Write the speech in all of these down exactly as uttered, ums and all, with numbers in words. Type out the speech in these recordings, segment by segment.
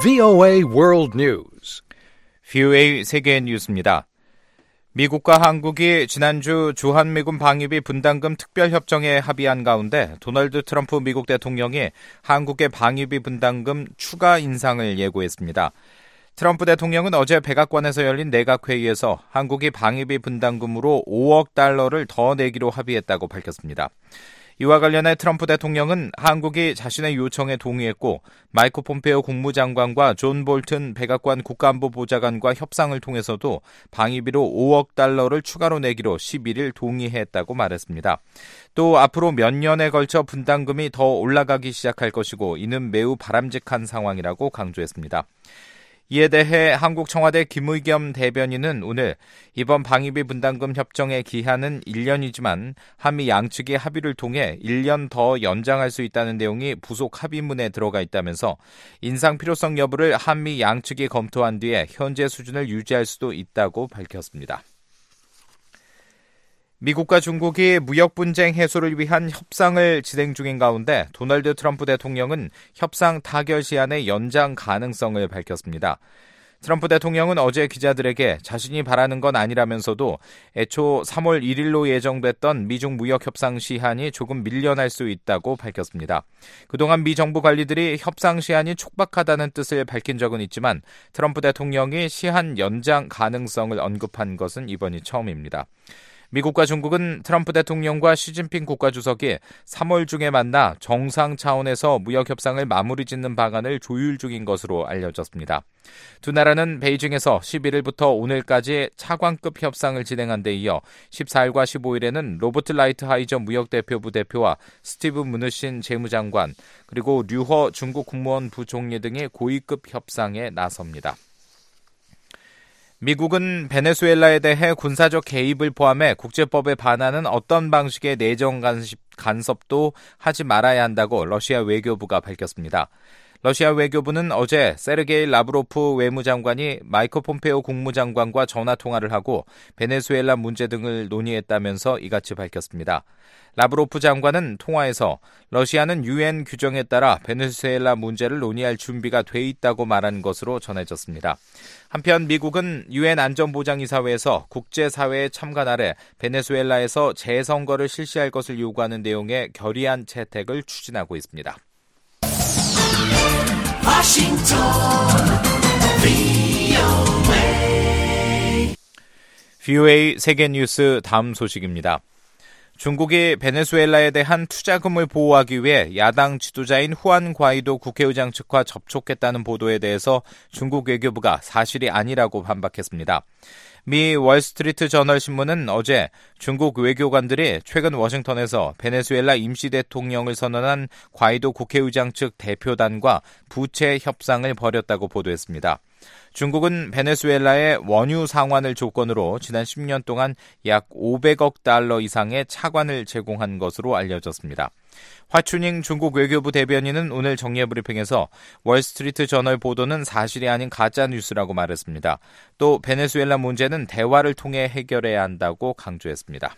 브이오에이 World News. 브이오에이 세계 뉴스입니다. 미국과 한국이 지난주 주한미군 방위비 분담금 특별협정에 합의한 가운데 도널드 트럼프 미국 대통령이 한국의 방위비 분담금 추가 인상을 예고했습니다. 트럼프 대통령은 어제 백악관에서 열린 내각회의에서 한국이 방위비 분담금으로 오억 달러를 더 내기로 합의했다고 밝혔습니다. 이와 관련해 트럼프 대통령은 한국이 자신의 요청에 동의했고 마이크 폼페오 국무장관과 존 볼튼 백악관 국가안보보좌관과 협상을 통해서도 방위비로 오억 달러를 추가로 내기로 십일일 동의했다고 말했습니다. 또 앞으로 몇 년에 걸쳐 분담금이 더 올라가기 시작할 것이고 이는 매우 바람직한 상황이라고 강조했습니다. 이에 대해 한국 청와대 김의겸 대변인은 오늘 이번 방위비 분담금 협정의 기한은 일 년이지만 한미 양측이 합의를 통해 일 년 더 연장할 수 있다는 내용이 부속 합의문에 들어가 있다면서 인상 필요성 여부를 한미 양측이 검토한 뒤에 현재 수준을 유지할 수도 있다고 밝혔습니다. 미국과 중국이 무역 분쟁 해소를 위한 협상을 진행 중인 가운데 도널드 트럼프 대통령은 협상 타결 시한의 연장 가능성을 밝혔습니다. 트럼프 대통령은 어제 기자들에게 자신이 바라는 건 아니라면서도 애초 삼월 일일로 예정됐던 미중 무역 협상 시한이 조금 밀려날 수 있다고 밝혔습니다. 그동안 미 정부 관리들이 협상 시한이 촉박하다는 뜻을 밝힌 적은 있지만 트럼프 대통령이 시한 연장 가능성을 언급한 것은 이번이 처음입니다. 미국과 중국은 트럼프 대통령과 시진핑 국가주석이 삼월 중에 만나 정상 차원에서 무역 협상을 마무리 짓는 방안을 조율 중인 것으로 알려졌습니다. 두 나라는 베이징에서 십일일부터 오늘까지 차관급 협상을 진행한 데 이어 십사일과 십오일에는 로버트 라이트하이저 무역대표부 대표와 스티브 무누신 재무장관 그리고 류허 중국 국무원 부총리 등의 고위급 협상에 나섭니다. 미국은 베네수엘라에 대해 군사적 개입을 포함해 국제법에 반하는 어떤 방식의 내정 간섭도 하지 말아야 한다고 러시아 외교부가 밝혔습니다. 러시아 외교부는 어제 세르게이 라브로프 외무장관이 마이크 폼페오 국무장관과 전화통화를 하고 베네수엘라 문제 등을 논의했다면서 이같이 밝혔습니다. 라브로프 장관은 통화에서 러시아는 유엔 규정에 따라 베네수엘라 문제를 논의할 준비가 돼 있다고 말한 것으로 전해졌습니다. 한편 미국은 유엔 안전보장이사회에서 국제사회의 참관 아래 베네수엘라에서 재선거를 실시할 것을 요구하는 내용의 결의안 채택을 추진하고 있습니다. 워싱턴 브이오에이 브이오에이 세계뉴스 다음 소식입니다. 중국이 베네수엘라에 대한 투자금을 보호하기 위해 야당 지도자인 후안 과이도 국회의장 측과 접촉했다는 보도에 대해서 중국 외교부가 사실이 아니라고 반박했습니다. 미 월스트리트 저널 신문은 어제 중국 외교관들이 최근 워싱턴에서 베네수엘라 임시 대통령을 선언한 과이도 국회의장 측 대표단과 부채 협상을 벌였다고 보도했습니다. 중국은 베네수엘라의 원유 상환을 조건으로 지난 십 년 동안 약 오백억 달러 이상의 차관을 제공한 것으로 알려졌습니다. 화춘잉 중국 외교부 대변인은 오늘 정례브리핑에서 월스트리트 저널 보도는 사실이 아닌 가짜뉴스라고 말했습니다. 또 베네수엘라 문제는 대화를 통해 해결해야 한다고 강조했습니다.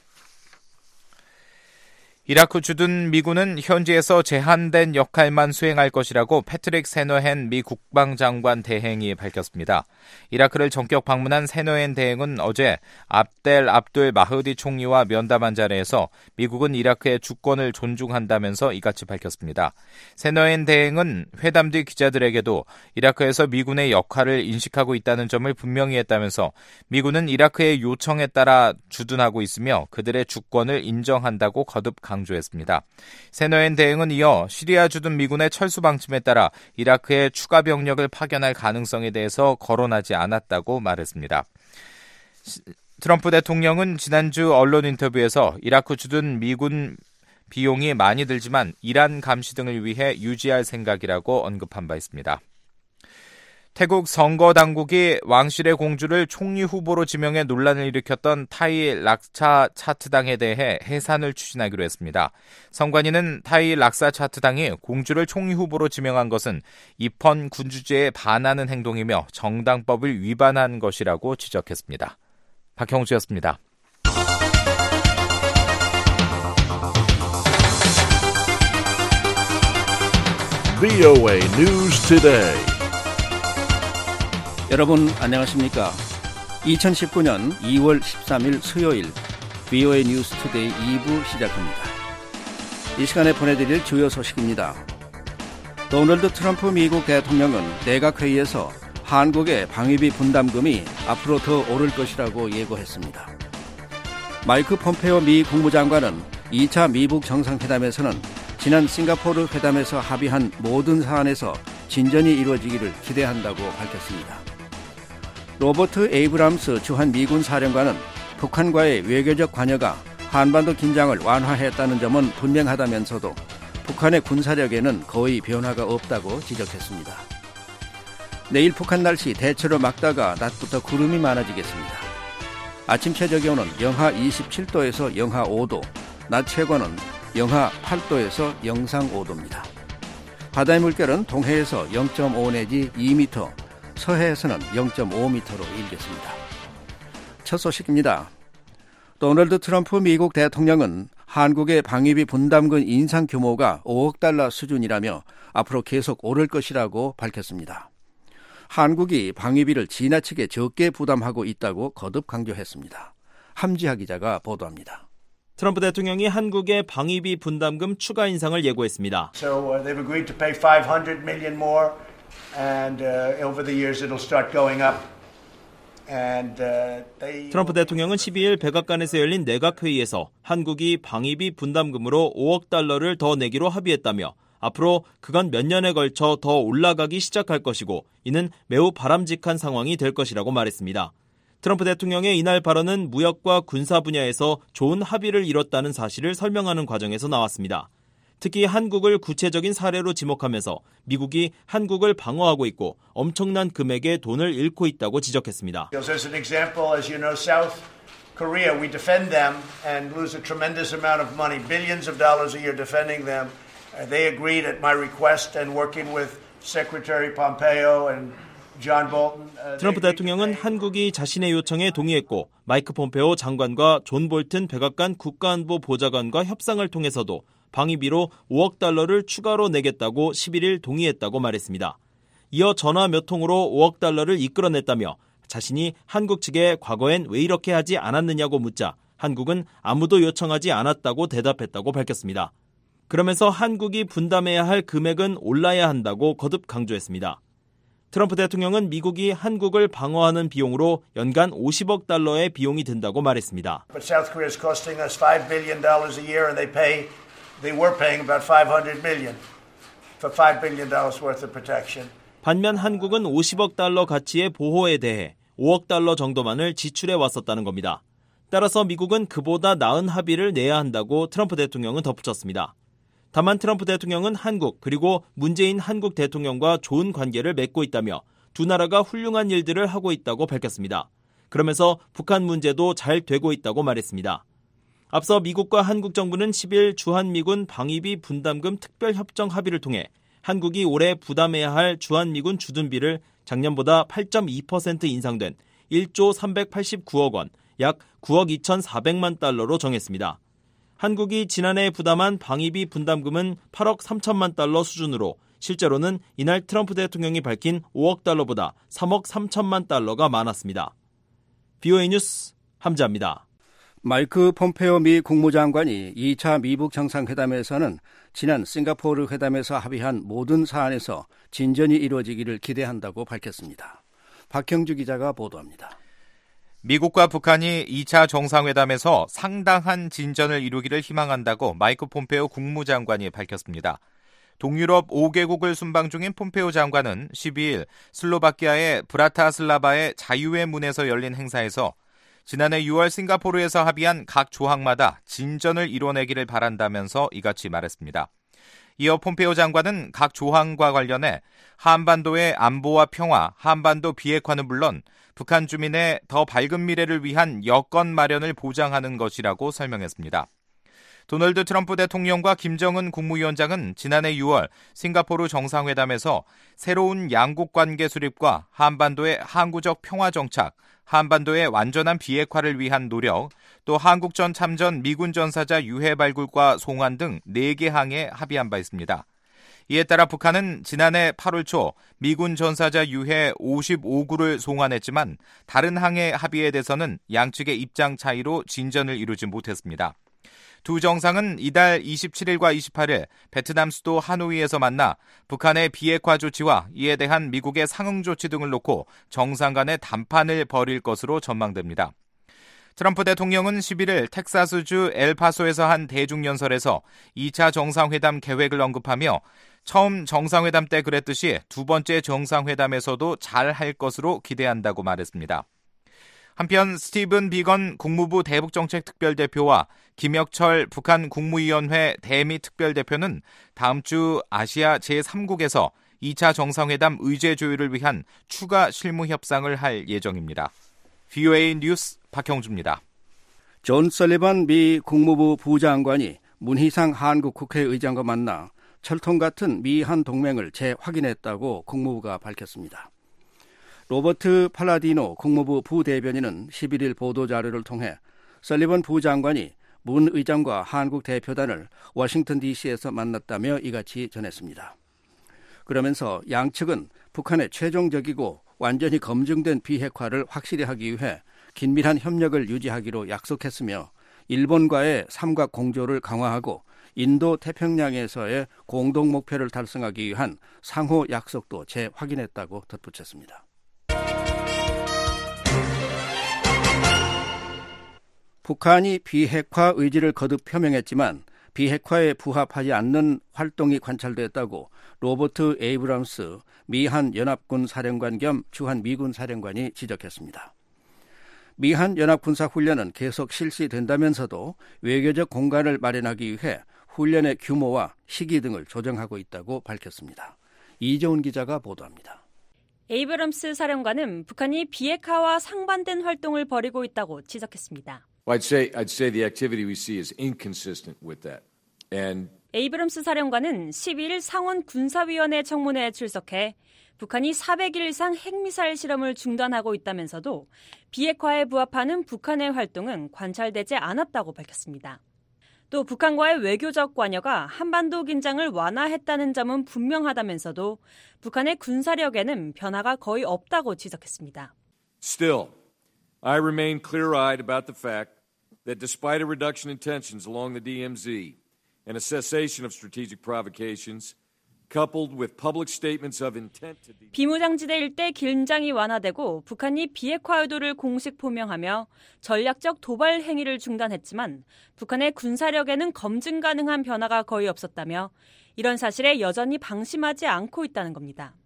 이라크 주둔 미군은 현지에서 제한된 역할만 수행할 것이라고 패트릭 세너헨 미 국방장관 대행이 밝혔습니다. 이라크를 전격 방문한 세너헨 대행은 어제 압델 압둘 마흐디 총리와 면담한 자리에서 미국은 이라크의 주권을 존중한다면서 이같이 밝혔습니다. 세너헨 대행은 회담 뒤 기자들에게도 이라크에서 미군의 역할을 인식하고 있다는 점을 분명히 했다면서 미군은 이라크의 요청에 따라 주둔하고 있으며 그들의 주권을 인정한다고 거듭 강조했습니다. 강조했습니다. 세너헨 대행은 이어 시리아 주둔 미군의 철수 방침에 따라 이라크에 추가 병력을 파견할 가능성에 대해서 거론하지 않았다고 말했습니다. 트럼프 대통령은 지난주 언론 인터뷰에서 이라크 주둔 미군 비용이 많이 들지만 이란 감시 등을 위해 유지할 생각이라고 언급한 바 있습니다. 태국 선거 당국이 왕실의 공주를 총리 후보로 지명해 논란을 일으켰던 타이 락사 차트당에 대해 해산을 추진하기로 했습니다. 선관위는 타이 락사 차트당이 공주를 총리 후보로 지명한 것은 입헌 군주제에 반하는 행동이며 정당법을 위반한 것이라고 지적했습니다. 박형주였습니다. 브이오에이 News Today. 여러분 안녕하십니까? 이천십구 년 이월 십삼일 수요일 브이오에이 뉴스 투데이 이 부 시작합니다. 이 시간에 보내드릴 주요 소식입니다. 도널드 트럼프 미국 대통령은 내각회의에서 한국의 방위비 분담금이 앞으로 더 오를 것이라고 예고했습니다. 마이크 폼페오 미 국무장관은 이 차 미북 정상회담에서는 지난 싱가포르 회담에서 합의한 모든 사안에서 진전이 이루어지기를 기대한다고 밝혔습니다. 로버트 에이브람스 주한 미군 사령관은 북한과의 외교적 관여가 한반도 긴장을 완화했다는 점은 분명하다면서도 북한의 군사력에는 거의 변화가 없다고 지적했습니다. 내일 북한 날씨 대체로 맑다가 낮부터 구름이 많아지겠습니다. 아침 최저기온은 영하 이십칠 도에서 영하 오 도, 낮 최고는 영하 팔 도에서 영상 오 도입니다. 바다의 물결은 동해에서 영 점 오 내지 이 미터, 서해에서는 영 점 오 미터로 일겠습니다. 첫 소식입니다. 도널드 트럼프 미국 대통령은 한국의 방위비 분담금 인상 규모가 오억 달러 수준이라며 앞으로 계속 오를 것이라고 밝혔습니다. 한국이 방위비를 지나치게 적게 부담하고 있다고 거듭 강조했습니다. 함지하 기자가 보도합니다. 트럼프 대통령이 한국의 방위비 분담금 추가 인상을 예고했습니다. So uh, they've agreed to pay five hundred million more and uh, over the years it'll start going up. And, uh, they... 트럼프 대통령은 십이일 백악관에서 열린 내각회의에서 한국이 방위비 분담금으로 오억 달러를 더 내기로 합의했다며 앞으로 그간 몇 년에 걸쳐 더 올라가기 시작할 것이고 이는 매우 바람직한 상황이 될 것이라고 말했습니다. 트럼프 대통령의 이날 발언은 무역과 군사 분야에서 좋은 합의를 이뤘다는 사실을 설명하는 과정에서 나왔습니다. 특히 한국을 구체적인 사례로 지목하면서 미국이 한국을 방어하고 있고 엄청난 금액의 돈을 잃고 있다고 지적했습니다. As an example, as you know, South Korea, we defend them and lose a tremendous amount of money, billions of dollars a year defending them. They agreed at my request and working with Secretary Pompeo and John Bolton. 트럼프 대통령은 한국이 자신의 요청에 동의했고 마이크 폼페오 장관과 존 볼튼 백악관 국가안보 보좌관과 협상을 통해서도 방위비로 오억 달러를 추가로 내겠다고 십일일 동의했다고 말했습니다. 이어 전화 몇 통으로 오억 달러를 이끌어냈다며 자신이 한국 측에 과거엔 왜 이렇게 하지 않았느냐고 묻자 한국은 아무도 요청하지 않았다고 대답했다고 밝혔습니다. 그러면서 한국이 분담해야 할 금액은 올라야 한다고 거듭 강조했습니다. 트럼프 대통령은 미국이 한국을 방어하는 비용으로 연간 오십억 달러의 비용이 든다고 말했습니다. But South Korea is costing us five billion dollars a year and they pay They were paying about five hundred million for five billion dollars worth of protection. 반면 한국은 오십억 달러 가치의 보호에 대해 오억 달러 정도만을 지출해 왔었다는 겁니다. 따라서 미국은 그보다 나은 합의를 내야 한다고 트럼프 대통령은 덧붙였습니다. 다만 트럼프 대통령은 한국 그리고 문재인 한국 대통령과 좋은 관계를 맺고 있다며 두 나라가 훌륭한 일들을 하고 있다고 밝혔습니다. 그러면서 북한 문제도 잘 되고 있다고 말했습니다. 앞서 미국과 한국 정부는 십일 주한미군 방위비 분담금 특별협정 합의를 통해 한국이 올해 부담해야 할 주한미군 주둔비를 작년보다 팔 점 이 퍼센트 인상된 일조 삼백팔십구억 원, 약 구억 이천사백만 달러로 정했습니다. 한국이 지난해 부담한 방위비 분담금은 팔억 삼천만 달러 수준으로 실제로는 이날 트럼프 대통령이 밝힌 오억 달러보다 삼억 삼천만 달러가 많았습니다. 브이오에이 뉴스 함지아입니다. 마이크 폼페오 미 국무장관이 이 차 미북 정상회담에서는 지난 싱가포르 회담에서 합의한 모든 사안에서 진전이 이루어지기를 기대한다고 밝혔습니다. 박형주 기자가 보도합니다. 미국과 북한이 이 차 정상회담에서 상당한 진전을 이루기를 희망한다고 마이크 폼페오 국무장관이 밝혔습니다. 동유럽 오 개국을 순방 중인 폼페오 장관은 십이일 슬로바키아의 브라타슬라바의 자유의 문에서 열린 행사에서 지난해 유월 싱가포르에서 합의한 각 조항마다 진전을 이뤄내기를 바란다면서 이같이 말했습니다. 이어 폼페오 장관은 각 조항과 관련해 한반도의 안보와 평화, 한반도 비핵화는 물론 북한 주민의 더 밝은 미래를 위한 여건 마련을 보장하는 것이라고 설명했습니다. 도널드 트럼프 대통령과 김정은 국무위원장은 지난해 유월 싱가포르 정상회담에서 새로운 양국 관계 수립과 한반도의 항구적 평화 정착, 한반도의 완전한 비핵화를 위한 노력, 또 한국전 참전 미군 전사자 유해 발굴과 송환 등 네 개 항에 합의한 바 있습니다. 이에 따라 북한은 지난해 팔월 초 미군 전사자 유해 오십오 구를 송환했지만 다른 항해 합의에 대해서는 양측의 입장 차이로 진전을 이루지 못했습니다. 두 정상은 이달 이십칠일과 이십팔일 베트남 수도 하노이에서 만나 북한의 비핵화 조치와 이에 대한 미국의 상응 조치 등을 놓고 정상 간의 담판을 벌일 것으로 전망됩니다. 트럼프 대통령은 십일일 텍사스주 엘파소에서 한 대중연설에서 이 차 정상회담 계획을 언급하며 처음 정상회담 때 그랬듯이 두 번째 정상회담에서도 잘 할 것으로 기대한다고 말했습니다. 한편 스티븐 비건 국무부 대북정책특별대표와 김혁철 북한 국무위원회 대미 특별대표는 다음 주 아시아 제삼국에서 이 차 정상회담 의제 조율을 위한 추가 실무 협상을 할 예정입니다. 브이오에이 뉴스 박형주입니다. 존 설리번 미 국무부 부장관이 문희상 한국 국회의장과 만나 철통 같은 미한 동맹을 재확인했다고 국무부가 밝혔습니다. 로버트 팔라디노 국무부 부대변인은 십일일 보도자료를 통해 설리번 부장관이 문 의장과 한국 대표단을 워싱턴 디씨에서 만났다며 이같이 전했습니다. 그러면서 양측은 북한의 최종적이고 완전히 검증된 비핵화를 확실히 하기 위해 긴밀한 협력을 유지하기로 약속했으며 일본과의 삼각 공조를 강화하고 인도 태평양에서의 공동 목표를 달성하기 위한 상호 약속도 재확인했다고 덧붙였습니다. 북한이 비핵화 의지를 거듭 표명했지만 비핵화에 부합하지 않는 활동이 관찰됐다고 로버트 에이브럼스 미한 연합군 사령관 겸 주한 미군 사령관이 지적했습니다. 미한 연합군사훈련은 계속 실시된다면서도 외교적 공간을 마련하기 위해 훈련의 규모와 시기 등을 조정하고 있다고 밝혔습니다. 이재훈 기자가 보도합니다. 에이브럼스 사령관은 북한이 비핵화와 상반된 활동을 벌이고 있다고 지적했습니다. I'd say, I'd say the activity we see is inconsistent with that. And 에이브럼스 사령관은 십이일 상원 군사위원회 청문회에 출석해 북한이 사백일 이상 핵미사일 실험을 중단하고 있다면서도 비핵화에 부합하는 북한의 활동은 관찰되지 않았다고 밝혔습니다. 또 북한과의 외교적 관여가 한반도 긴장을 완화했다는 점은 분명하다면서도 북한의 군사력에는 변화가 거의 없다고 지적했습니다. Still, I remain clear-eyed about the fact that despite a reduction in tensions along the D M Z and a cessation of strategic provocations, coupled with public statements of intent to 비무장지대 일대 긴장이 완화되고 북한이 비핵화 의도를 공식 표명하며 전략적 도발 행위를 중단했지만 북한의 군사력에는 검증 가능한 변화가 거의 없었다며 이런 사실에 여전히 방심하지 않고 있다는 겁니다.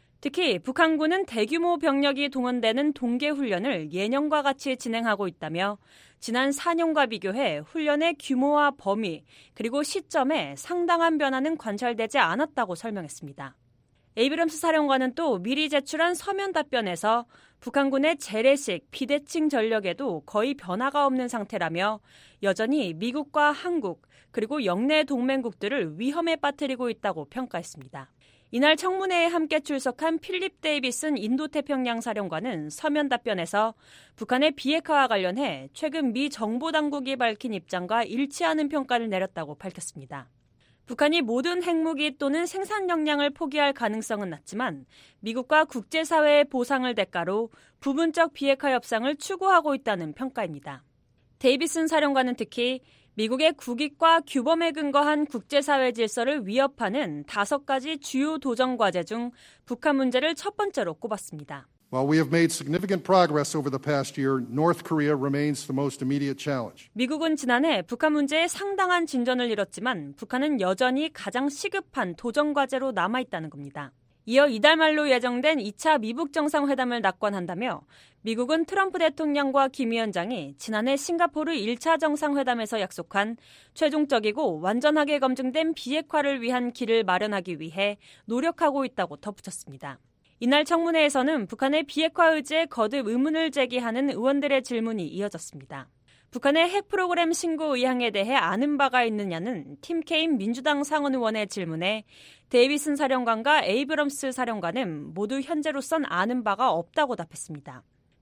특히 북한군은 대규모 병력이 동원되는 동계훈련을 예년과 같이 진행하고 있다며 지난 사 년과 비교해 훈련의 규모와 범위 그리고 시점에 상당한 변화는 관찰되지 않았다고 설명했습니다. 에이브럼스 사령관은 또 미리 제출한 서면 답변에서 북한군의 재래식 비대칭 전력에도 거의 변화가 없는 상태라며 여전히 미국과 한국 그리고 영내 동맹국들을 위험에 빠뜨리고 있다고 평가했습니다. 이날 청문회에 함께 출석한 필립 데이비슨 인도태평양 사령관은 서면 답변에서 북한의 비핵화와 관련해 최근 미 정보당국이 밝힌 입장과 일치하는 평가를 내렸다고 밝혔습니다. 북한이 모든 핵무기 또는 생산 역량을 포기할 가능성은 낮지만 미국과 국제사회의 보상을 대가로 부분적 비핵화 협상을 추구하고 있다는 평가입니다. 데이비슨 사령관은 특히 미국의 국익과 규범에 근거한 국제사회 질서를 위협하는 다섯 가지 주요 도전 과제 중 북한 문제를 첫 번째로 꼽았습니다. While we have made significant progress over the past year, North Korea remains the most immediate challenge. 미국은 지난해 북한 문제에 상당한 진전을 이뤘지만 북한은 여전히 가장 시급한 도전 과제로 남아있다는 겁니다. 이어 이달 말로 예정된 이 차 미북 정상회담을 낙관한다며 미국은 트럼프 대통령과 김 위원장이 지난해 싱가포르 일 차 정상회담에서 약속한 최종적이고 완전하게 검증된 비핵화를 위한 길을 마련하기 위해 노력하고 있다고 덧붙였습니다. 이날 청문회에서는 북한의 비핵화 의지에 거듭 의문을 제기하는 의원들의 질문이 이어졌습니다. 북한의 핵 프로그램 신고 의향에 대해 아는 바가 있느냐는 팀 케인 민주당 상원 의원의 질문에 데이비슨 사령관과 에이브럼스 사령관은 모두 현재로선 아는 바가 없다고 답했습니다.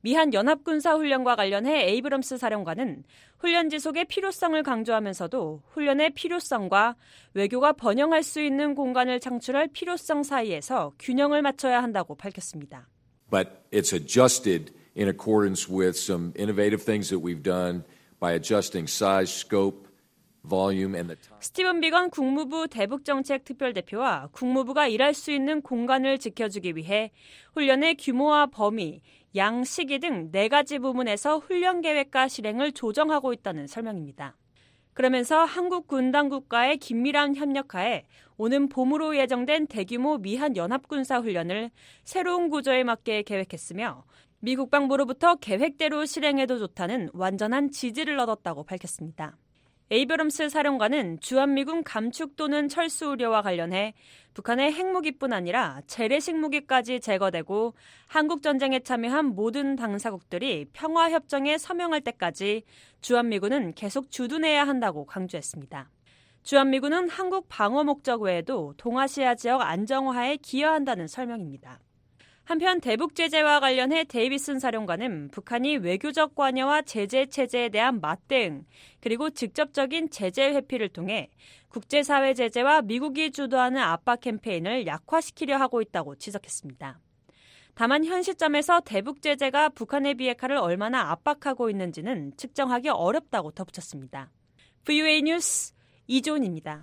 미한 연합군사훈련과 관련해 에이브럼스 사령관은 훈련 지속의 필요성을 강조하면서도 훈련의 필요성과 외교가 번영할 수 있는 공간을 창출할 필요성 사이에서 균형을 맞춰야 한다고 밝혔습니다. But it's adjusted in accordance with some innovative things that we've done by adjusting size, scope, volume and the time. 스티븐 비건 국무부 대북정책 특별대표와 국무부가 일할 수 있는 공간을 지켜주기 위해 훈련의 규모와 범위, 양, 시기 등 네 가지 부문에서 훈련 계획과 실행을 조정하고 있다는 설명입니다. 그러면서 한국 군 당국과의 긴밀한 협력하에 오는 봄으로 예정된 대규모 미한 연합군사 훈련을 새로운 구조에 맞게 계획했으며 미 국방부로부터 계획대로 실행해도 좋다는 완전한 지지를 얻었다고 밝혔습니다. 에이브럼스 사령관은 주한미군 감축 또는 철수 우려와 관련해 북한의 핵무기뿐 아니라 재래식 무기까지 제거되고 한국전쟁에 참여한 모든 당사국들이 평화협정에 서명할 때까지 주한미군은 계속 주둔해야 한다고 강조했습니다. 주한미군은 한국 방어 목적 외에도 동아시아 지역 안정화에 기여한다는 설명입니다. 한편 대북 제재와 관련해 데이비슨 사령관은 북한이 외교적 관여와 제재 체제에 대한 맞대응 그리고 직접적인 제재 회피를 통해 국제사회 제재와 미국이 주도하는 압박 캠페인을 약화시키려 하고 있다고 지적했습니다. 다만 현 시점에서 대북 제재가 북한의 비핵화를 얼마나 압박하고 있는지는 측정하기 어렵다고 덧붙였습니다. 브이오에이 뉴스 이조은입니다.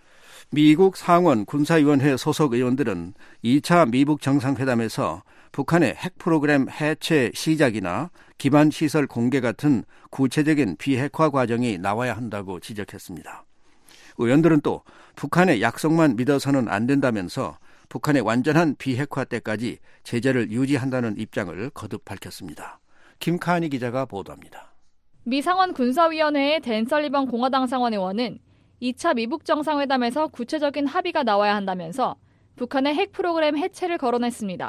미국 상원 군사위원회 소속 의원들은 이 차 미북 정상회담에서 북한의 핵 프로그램 해체 시작이나 기반 시설 공개 같은 구체적인 비핵화 과정이 나와야 한다고 지적했습니다. 의원들은 또 북한의 약속만 믿어서는 안 된다면서 북한의 완전한 비핵화 때까지 제재를 유지한다는 입장을 거듭 밝혔습니다. 김카니 기자가 보도합니다. 미 상원 군사위원회의 댄 설리번 공화당 상원 의원은 이 차 미북 정상회담에서 구체적인 합의가 나와야 한다면서 북한의 핵 프로그램 해체를 거론했습니다.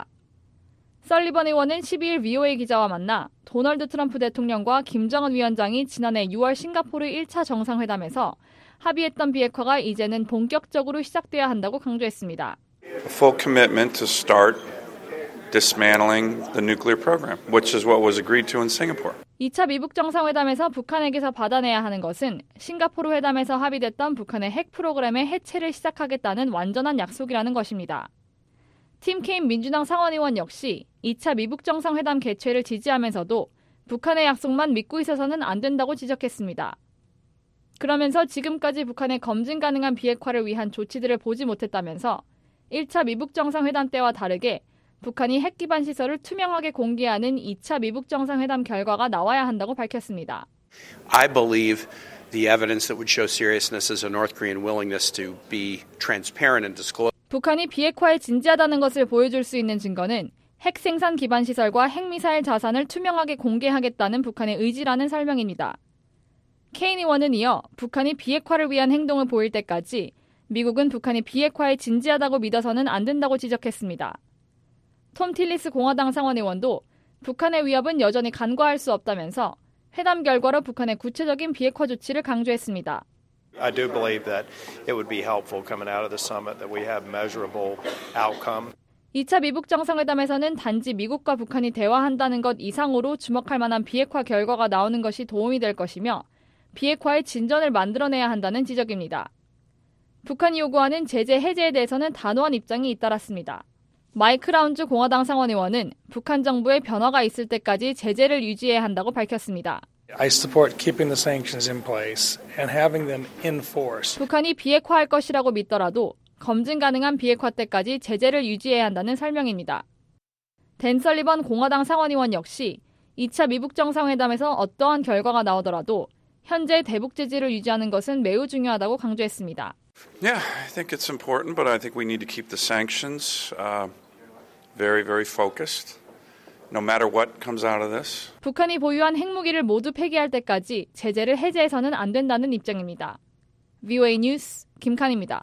설리번 의원은 십이일 브이오에이 기자와 만나 도널드 트럼프 대통령과 김정은 위원장이 지난해 유월 싱가포르 일 차 정상회담에서 합의했던 비핵화가 이제는 본격적으로 시작돼야 한다고 강조했습니다. A full commitment to start dismantling the nuclear program, which is what was agreed to in Singapore. 이 차 미북 정상회담에서 북한에게서 받아내야 하는 것은 싱가포르 회담에서 합의됐던 북한의 핵 프로그램의 해체를 시작하겠다는 완전한 약속이라는 것입니다. 팀 케인 민주당 상원의원 역시 이 차 미북 정상회담 개최를 지지하면서도 북한의 약속만 믿고 있어서는 안 된다고 지적했습니다. 그러면서 지금까지 북한의 검증 가능한 비핵화를 위한 조치들을 보지 못했다면서 일 차 미북 정상회담 때와 다르게 북한이 핵 기반 시설을 투명하게 공개하는 이 차 미북 정상회담 결과가 나와야 한다고 밝혔습니다. I believe the evidence that would show seriousness is a North Korean willingness to be transparent and disclose. 북한이 비핵화에 진지하다는 것을 보여줄 수 있는 증거는 핵 생산 기반 시설과 핵미사일 자산을 투명하게 공개하겠다는 북한의 의지라는 설명입니다. 케인 의원은 이어 북한이 비핵화를 위한 행동을 보일 때까지 미국은 북한이 비핵화에 진지하다고 믿어서는 안 된다고 지적했습니다. 톰 틸리스 공화당 상원의원도 북한의 위협은 여전히 간과할 수 없다면서 회담 결과로 북한의 구체적인 비핵화 조치를 강조했습니다. I do believe that it would be helpful coming out of the summit that we have measurable outcome. 이 차 미북 정상회담에서는 단지 미국과 북한이 대화한다는 것 이상으로 주목할 만한 비핵화 결과가 나오는 것이 도움이 될 것이며 비핵화의 진전을 만들어내야 한다는 지적입니다. 북한이 요구하는 제재 해제에 대해서는 단호한 입장이 잇따랐습니다. 마이크 라운즈 공화당 상원의원은 북한 정부의 변화가 있을 때까지 제재를 유지해야 한다고 밝혔습니다. I support keeping the sanctions in place and having them enforced. 북한이 비핵화할 것이라고 믿더라도 검증 가능한 비핵화 때까지 제재를 유지해야 한다는 설명입니다. 댄 설리번 공화당 상원의원 역시 이 차 미북 정상회담에서 어떠한 결과가 나오더라도 현재 대북 제재를 유지하는 것은 매우 중요하다고 강조했습니다. Yeah, I think it's important, but I think we need to keep the sanctions uh, very, very focused. No matter what comes out of this. 북한이 보유한 핵무기를 모두 폐기할 때까지 제재를 해제해서는 안 된다는 입장입니다. 브이오에이 뉴스 김칸입니다.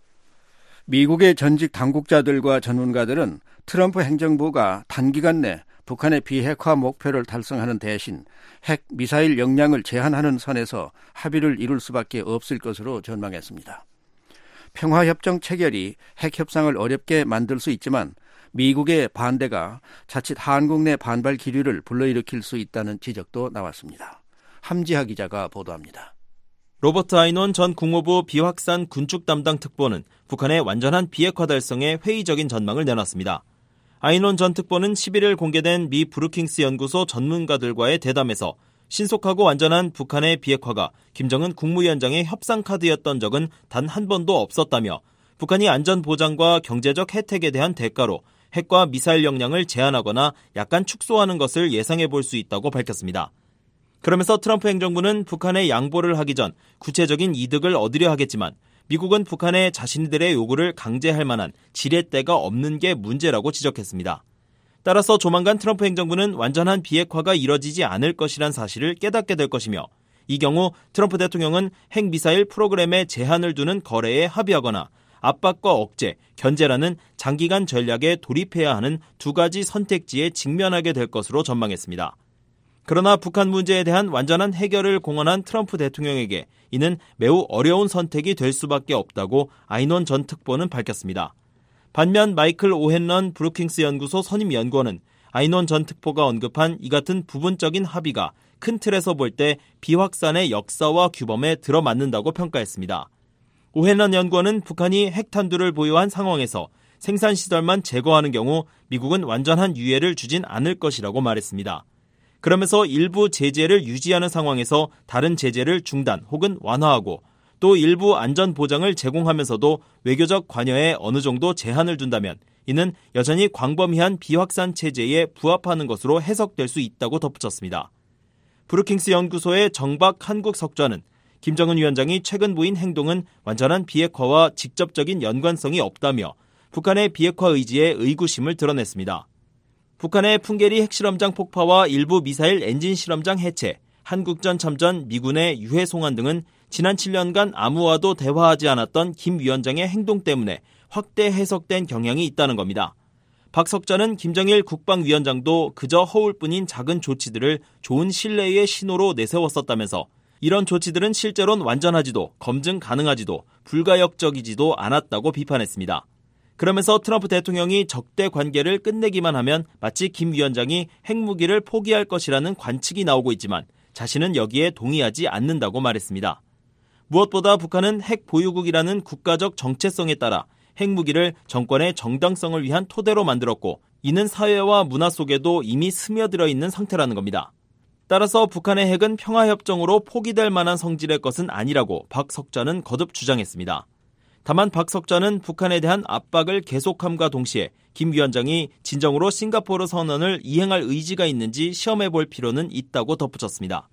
미국의 전직 당국자들과 전문가들은 트럼프 행정부가 단기간 내 북한의 비핵화 목표를 달성하는 대신 핵 미사일 역량을 제한하는 선에서 합의를 이룰 수밖에 없을 것으로 전망했습니다. 평화협정 체결이 핵 협상을 어렵게 만들 수 있지만 미국의 반대가 자칫 한국 내 반발 기류를 불러일으킬 수 있다는 지적도 나왔습니다. 함지하 기자가 보도합니다. 로버트 아이논 전 국무부 비확산 군축 담당 특보는 북한의 완전한 비핵화 달성에 회의적인 전망을 내놨습니다. 아이논 전 특보는 십일 일 공개된 미 브루킹스 연구소 전문가들과의 대담에서 신속하고 완전한 북한의 비핵화가 김정은 국무위원장의 협상 카드였던 적은 단 한 번도 없었다며 북한이 안전보장과 경제적 혜택에 대한 대가로 핵과 미사일 역량을 제한하거나 약간 축소하는 것을 예상해 볼 수 있다고 밝혔습니다. 그러면서 트럼프 행정부는 북한에 양보를 하기 전 구체적인 이득을 얻으려 하겠지만 미국은 북한에 자신들의 요구를 강제할 만한 지렛대가 없는 게 문제라고 지적했습니다. 따라서 조만간 트럼프 행정부는 완전한 비핵화가 이뤄지지 않을 것이란 사실을 깨닫게 될 것이며 이 경우 트럼프 대통령은 핵미사일 프로그램에 제한을 두는 거래에 합의하거나 압박과 억제, 견제라는 장기간 전략에 돌입해야 하는 두 가지 선택지에 직면하게 될 것으로 전망했습니다. 그러나 북한 문제에 대한 완전한 해결을 공언한 트럼프 대통령에게 이는 매우 어려운 선택이 될 수밖에 없다고 아이논 전 특보는 밝혔습니다. 반면 마이클 오헨런 브루킹스 연구소 선임 연구원은 아이논 전 특보가 언급한 이 같은 부분적인 합의가 큰 틀에서 볼 때 비확산의 역사와 규범에 들어맞는다고 평가했습니다. 오헨런 연구원은 북한이 핵탄두를 보유한 상황에서 생산시설만 제거하는 경우 미국은 완전한 유예를 주진 않을 것이라고 말했습니다. 그러면서 일부 제재를 유지하는 상황에서 다른 제재를 중단 혹은 완화하고 또 일부 안전 보장을 제공하면서도 외교적 관여에 어느 정도 제한을 둔다면 이는 여전히 광범위한 비확산 체제에 부합하는 것으로 해석될 수 있다고 덧붙였습니다. 브루킹스 연구소의 정박 한국 석좌는 김정은 위원장이 최근 보인 행동은 완전한 비핵화와 직접적인 연관성이 없다며 북한의 비핵화 의지에 의구심을 드러냈습니다. 북한의 풍계리 핵실험장 폭파와 일부 미사일 엔진 실험장 해체, 한국전 참전 미군의 유해 송환 등은 지난 칠 년간 아무와도 대화하지 않았던 김 위원장의 행동 때문에 확대 해석된 경향이 있다는 겁니다. 박 석좌는 김정일 국방위원장도 그저 허울뿐인 작은 조치들을 좋은 신뢰의 신호로 내세웠었다면서 이런 조치들은 실제로는 완전하지도 검증 가능하지도 불가역적이지도 않았다고 비판했습니다. 그러면서 트럼프 대통령이 적대 관계를 끝내기만 하면 마치 김 위원장이 핵무기를 포기할 것이라는 관측이 나오고 있지만 자신은 여기에 동의하지 않는다고 말했습니다. 무엇보다 북한은 핵 보유국이라는 국가적 정체성에 따라 핵무기를 정권의 정당성을 위한 토대로 만들었고 이는 사회와 문화 속에도 이미 스며들어 있는 상태라는 겁니다. 따라서 북한의 핵은 평화협정으로 포기될 만한 성질의 것은 아니라고 박 석좌는 거듭 주장했습니다. 다만 박 석좌는 북한에 대한 압박을 계속함과 동시에 김 위원장이 진정으로 싱가포르 선언을 이행할 의지가 있는지 시험해볼 필요는 있다고 덧붙였습니다.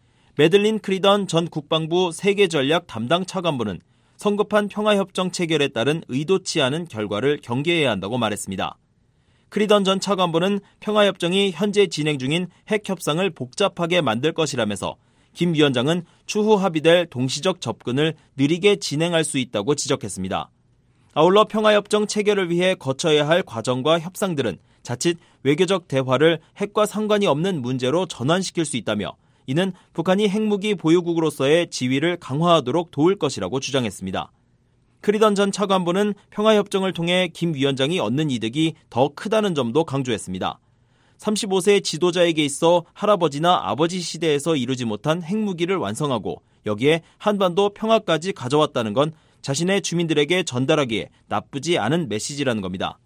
매들린 크리던 전 국방부 세계전략 담당 차관보는 성급한 평화협정 체결에 따른 의도치 않은 결과를 경계해야 한다고 말했습니다. 크리던 전 차관보는 평화협정이 현재 진행 중인 핵협상을 복잡하게 만들 것이라면서 김 위원장은 추후 합의될 동시적 접근을 느리게 진행할 수 있다고 지적했습니다. 아울러 평화협정 체결을 위해 거쳐야 할 과정과 협상들은 자칫 외교적 대화를 핵과 상관이 없는 문제로 전환시킬 수 있다며 이는 북한이 핵무기 보유국으로서의 지위를 강화하도록 도울 것이라고 주장했습니다. 크리던 전 차관보는 평화협정을 통해 김 위원장이 얻는 이득이 더 크다는 점도 강조했습니다. 삼십오 세 지도자에게 있어 할아버지나 아버지 시대에서 이루지 못한 핵무기를 완성하고 여기에 한반도 평화까지 가져왔다는 건 자신의 주민들에게 전달하기에 나쁘지 않은 메시지라는 겁니다.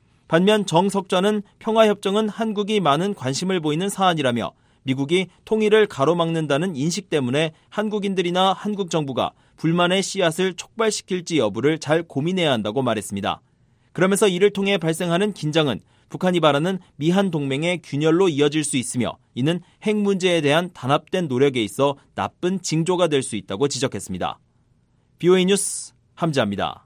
반면 정 석좌는 평화협정은 한국이 많은 관심을 보이는 사안이라며 미국이 통일을 가로막는다는 인식 때문에 한국인들이나 한국 정부가 불만의 씨앗을 촉발시킬지 여부를 잘 고민해야 한다고 말했습니다. 그러면서 이를 통해 발생하는 긴장은 북한이 바라는 미한 동맹의 균열로 이어질 수 있으며 이는 핵 문제에 대한 단합된 노력에 있어 나쁜 징조가 될 수 있다고 지적했습니다. 비오에이 뉴스 함지아입니다.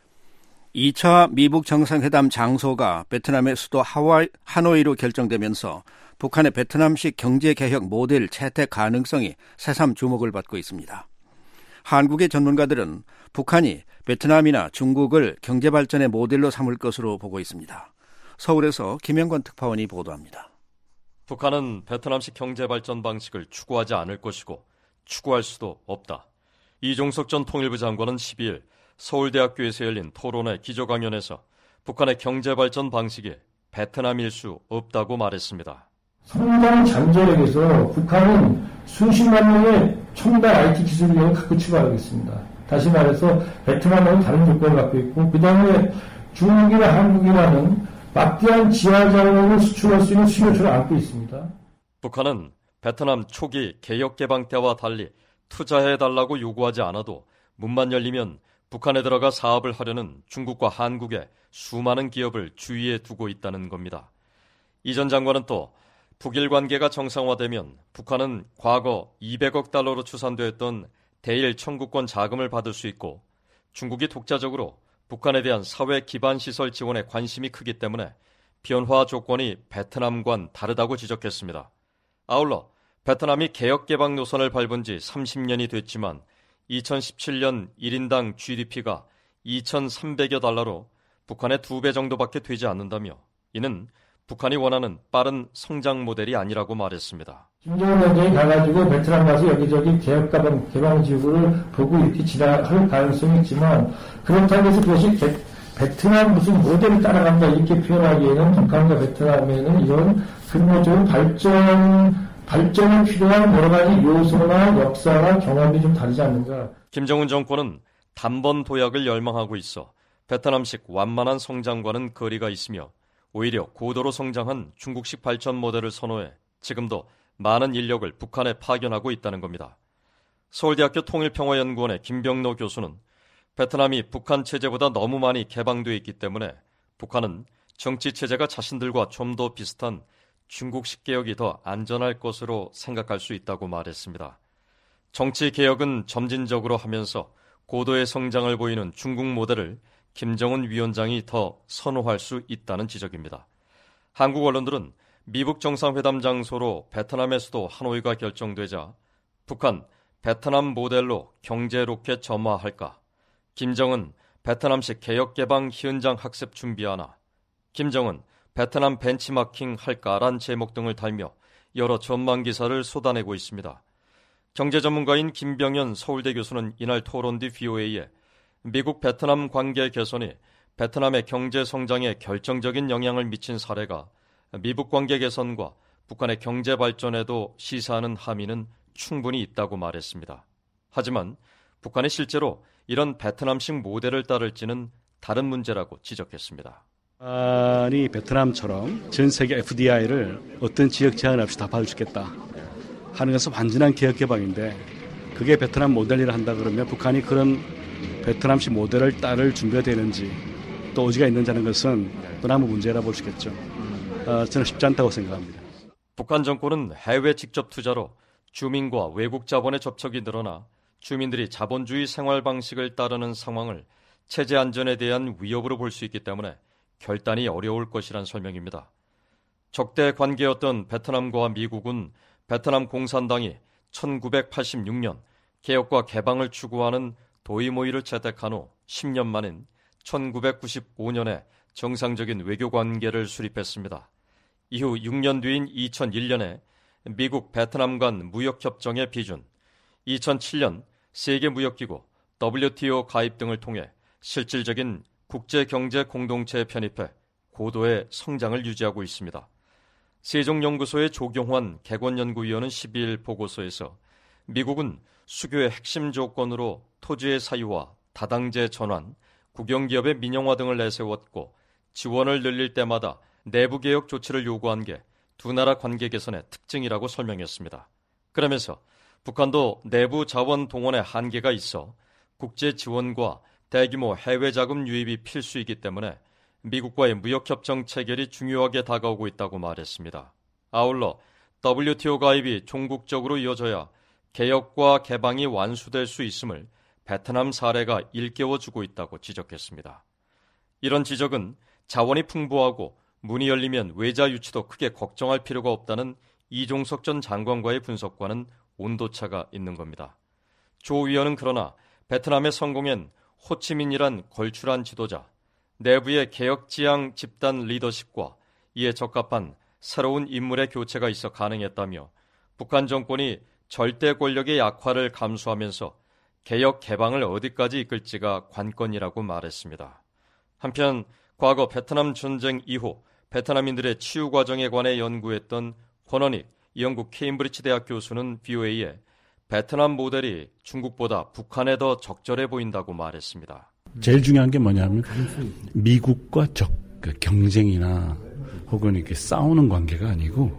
이 차 미북 정상회담 장소가 베트남의 수도 하와이, 하노이로 결정되면서 북한의 베트남식 경제개혁 모델 채택 가능성이 새삼 주목을 받고 있습니다. 한국의 전문가들은 북한이 베트남이나 중국을 경제발전의 모델로 삼을 것으로 보고 있습니다. 서울에서 김영권 특파원이 보도합니다. 북한은 베트남식 경제발전 방식을 추구하지 않을 것이고 추구할 수도 없다. 이종석 전 통일부 장관은 십이 일 서울대학교에서 열린 토론회 기조강연에서 북한의 경제 발전 방식이 베트남일 수 없다고 말했습니다. 성장 잠재력에서 북한은 수십만 명의 첨단 아이티 기술력을 갖고 출발하고 있습니다. 다시 말해서 베트남은 다른 조건을 갖고 있고 그 다음에 중국이나 한국이라는 막대한 지하자원을 수출할 수 있는 수요처를 안고 있습니다. 북한은 베트남 초기 개혁개방 때와 달리 투자해달라고 요구하지 않아도 문만 열리면 북한에 들어가 사업을 하려는 중국과 한국의 수많은 기업을 주위에 두고 있다는 겁니다. 이 전 장관은 또 북일 관계가 정상화되면 북한은 과거 이백억 달러로 추산되었던 대일 청구권 자금을 받을 수 있고 중국이 독자적으로 북한에 대한 사회 기반 시설 지원에 관심이 크기 때문에 변화 조건이 베트남과는 다르다고 지적했습니다. 아울러 베트남이 개혁개방 노선을 밟은 지 삼십 년이 됐지만 이천십칠 년 일 인당 지디피가 이천삼백여 달러로 북한의 두 배 정도밖에 되지 않는다며 이는 북한이 원하는 빠른 성장 모델이 아니라고 말했습니다. 김정은 위원장이 가가지고 베트남 가서 여기저기 개혁개방 개방 지구를 보고 이렇게 지나갈 가능성이 있지만 그렇다고 해서 그것이 게, 베트남 무슨 모델을 따라간다 이렇게 표현하기에는 북한과 베트남에는 이런 근본적인 발전 발전에 필요한 여러 가지 요소나 역사나 경험이 좀 다르지 않는가. 김정은 정권은 단번 도약을 열망하고 있어 베트남식 완만한 성장과는 거리가 있으며 오히려 고도로 성장한 중국식 발전 모델을 선호해 지금도 많은 인력을 북한에 파견하고 있다는 겁니다. 서울대학교 통일평화연구원의 김병로 교수는 베트남이 북한 체제보다 너무 많이 개방되어 있기 때문에 북한은 정치 체제가 자신들과 좀 더 비슷한 중국식 개혁이 더 안전할 것으로 생각할 수 있다고 말했습니다. 정치 개혁은 점진적으로 하면서 고도의 성장을 보이는 중국 모델을 김정은 위원장이 더 선호할 수 있다는 지적입니다. 한국 언론들은 미북 정상회담 장소로 베트남의 수도 하노이가 결정되자 북한 베트남 모델로 경제 로켓 점화할까? 김정은 베트남식 개혁개방 현장 학습 준비하나? 김정은 베트남 벤치마킹 할까란 제목 등을 달며 여러 전망 기사를 쏟아내고 있습니다. 경제 전문가인 김병현 서울대 교수는 이날 토론 뒤 브이오에이에 미국 베트남 관계 개선이 베트남의 경제 성장에 결정적인 영향을 미친 사례가 미북 관계 개선과 북한의 경제 발전에도 시사하는 함의는 충분히 있다고 말했습니다. 하지만 북한이 실제로 이런 베트남식 모델을 따를지는 다른 문제라고 지적했습니다. 북한이 베트남처럼 전 세계 에프디아이를 어떤 지역 제한 없이 다 받을 수 있겠다 하는 것은 완전한 개혁 개방인데 그게 베트남 모델이라 한다 그러면 북한이 그런 베트남식 모델을 따를 준비가 되는지 또 의지가 있는지 하는 것은 또 남은 문제라 볼 수 있겠죠. 어, 저는 쉽지 않다고 생각합니다. 북한 정권은 해외 직접 투자로 주민과 외국 자본의 접촉이 늘어나 주민들이 자본주의 생활 방식을 따르는 상황을 체제 안전에 대한 위협으로 볼 수 있기 때문에 결단이 어려울 것이란 설명입니다. 적대 관계였던 베트남과 미국은 베트남 공산당이 천구백팔십육 년 개혁과 개방을 추구하는 도이모이를 채택한 후 십 년 만인 천구백구십오 년에 정상적인 외교 관계를 수립했습니다. 이후 육 년 뒤인 이천일 년에 미국 베트남 간 무역협정의 비준, 이천칠 년 세계무역기구 더블유티오 가입 등을 통해 실질적인 국제경제 공동체에 편입해 고도의 성장을 유지하고 있습니다. 세종연구소의 조경환 객원연구위원은 십이 일 보고서에서 미국은 수교의 핵심 조건으로 토지의 사유화, 다당제 전환, 국영기업의 민영화 등을 내세웠고 지원을 늘릴 때마다 내부개혁 조치를 요구한 게 두 나라 관계 개선의 특징이라고 설명했습니다. 그러면서 북한도 내부 자원 동원에 한계가 있어 국제 지원과 대규모 해외 자금 유입이 필수이기 때문에 미국과의 무역협정 체결이 중요하게 다가오고 있다고 말했습니다. 아울러 더블유티오 가입이 종국적으로 이어져야 개혁과 개방이 완수될 수 있음을 베트남 사례가 일깨워주고 있다고 지적했습니다. 이런 지적은 자원이 풍부하고 문이 열리면 외자 유치도 크게 걱정할 필요가 없다는 이종석 전 장관과의 분석과는 온도차가 있는 겁니다. 조 위원은 그러나 베트남의 성공엔 호치민이란 걸출한 지도자, 내부의 개혁지향 집단 리더십과 이에 적합한 새로운 인물의 교체가 있어 가능했다며 북한 정권이 절대 권력의 약화를 감수하면서 개혁 개방을 어디까지 이끌지가 관건이라고 말했습니다. 한편 과거 베트남 전쟁 이후 베트남인들의 치유 과정에 관해 연구했던 권원익 영국 케임브리지 대학 교수는 브이오에이에 베트남 모델이 중국보다 북한에 더 적절해 보인다고 말했습니다. 제일 중요한 게 뭐냐면 미국과 적, 그 경쟁이나 혹은 이렇게 싸우는 관계가 아니고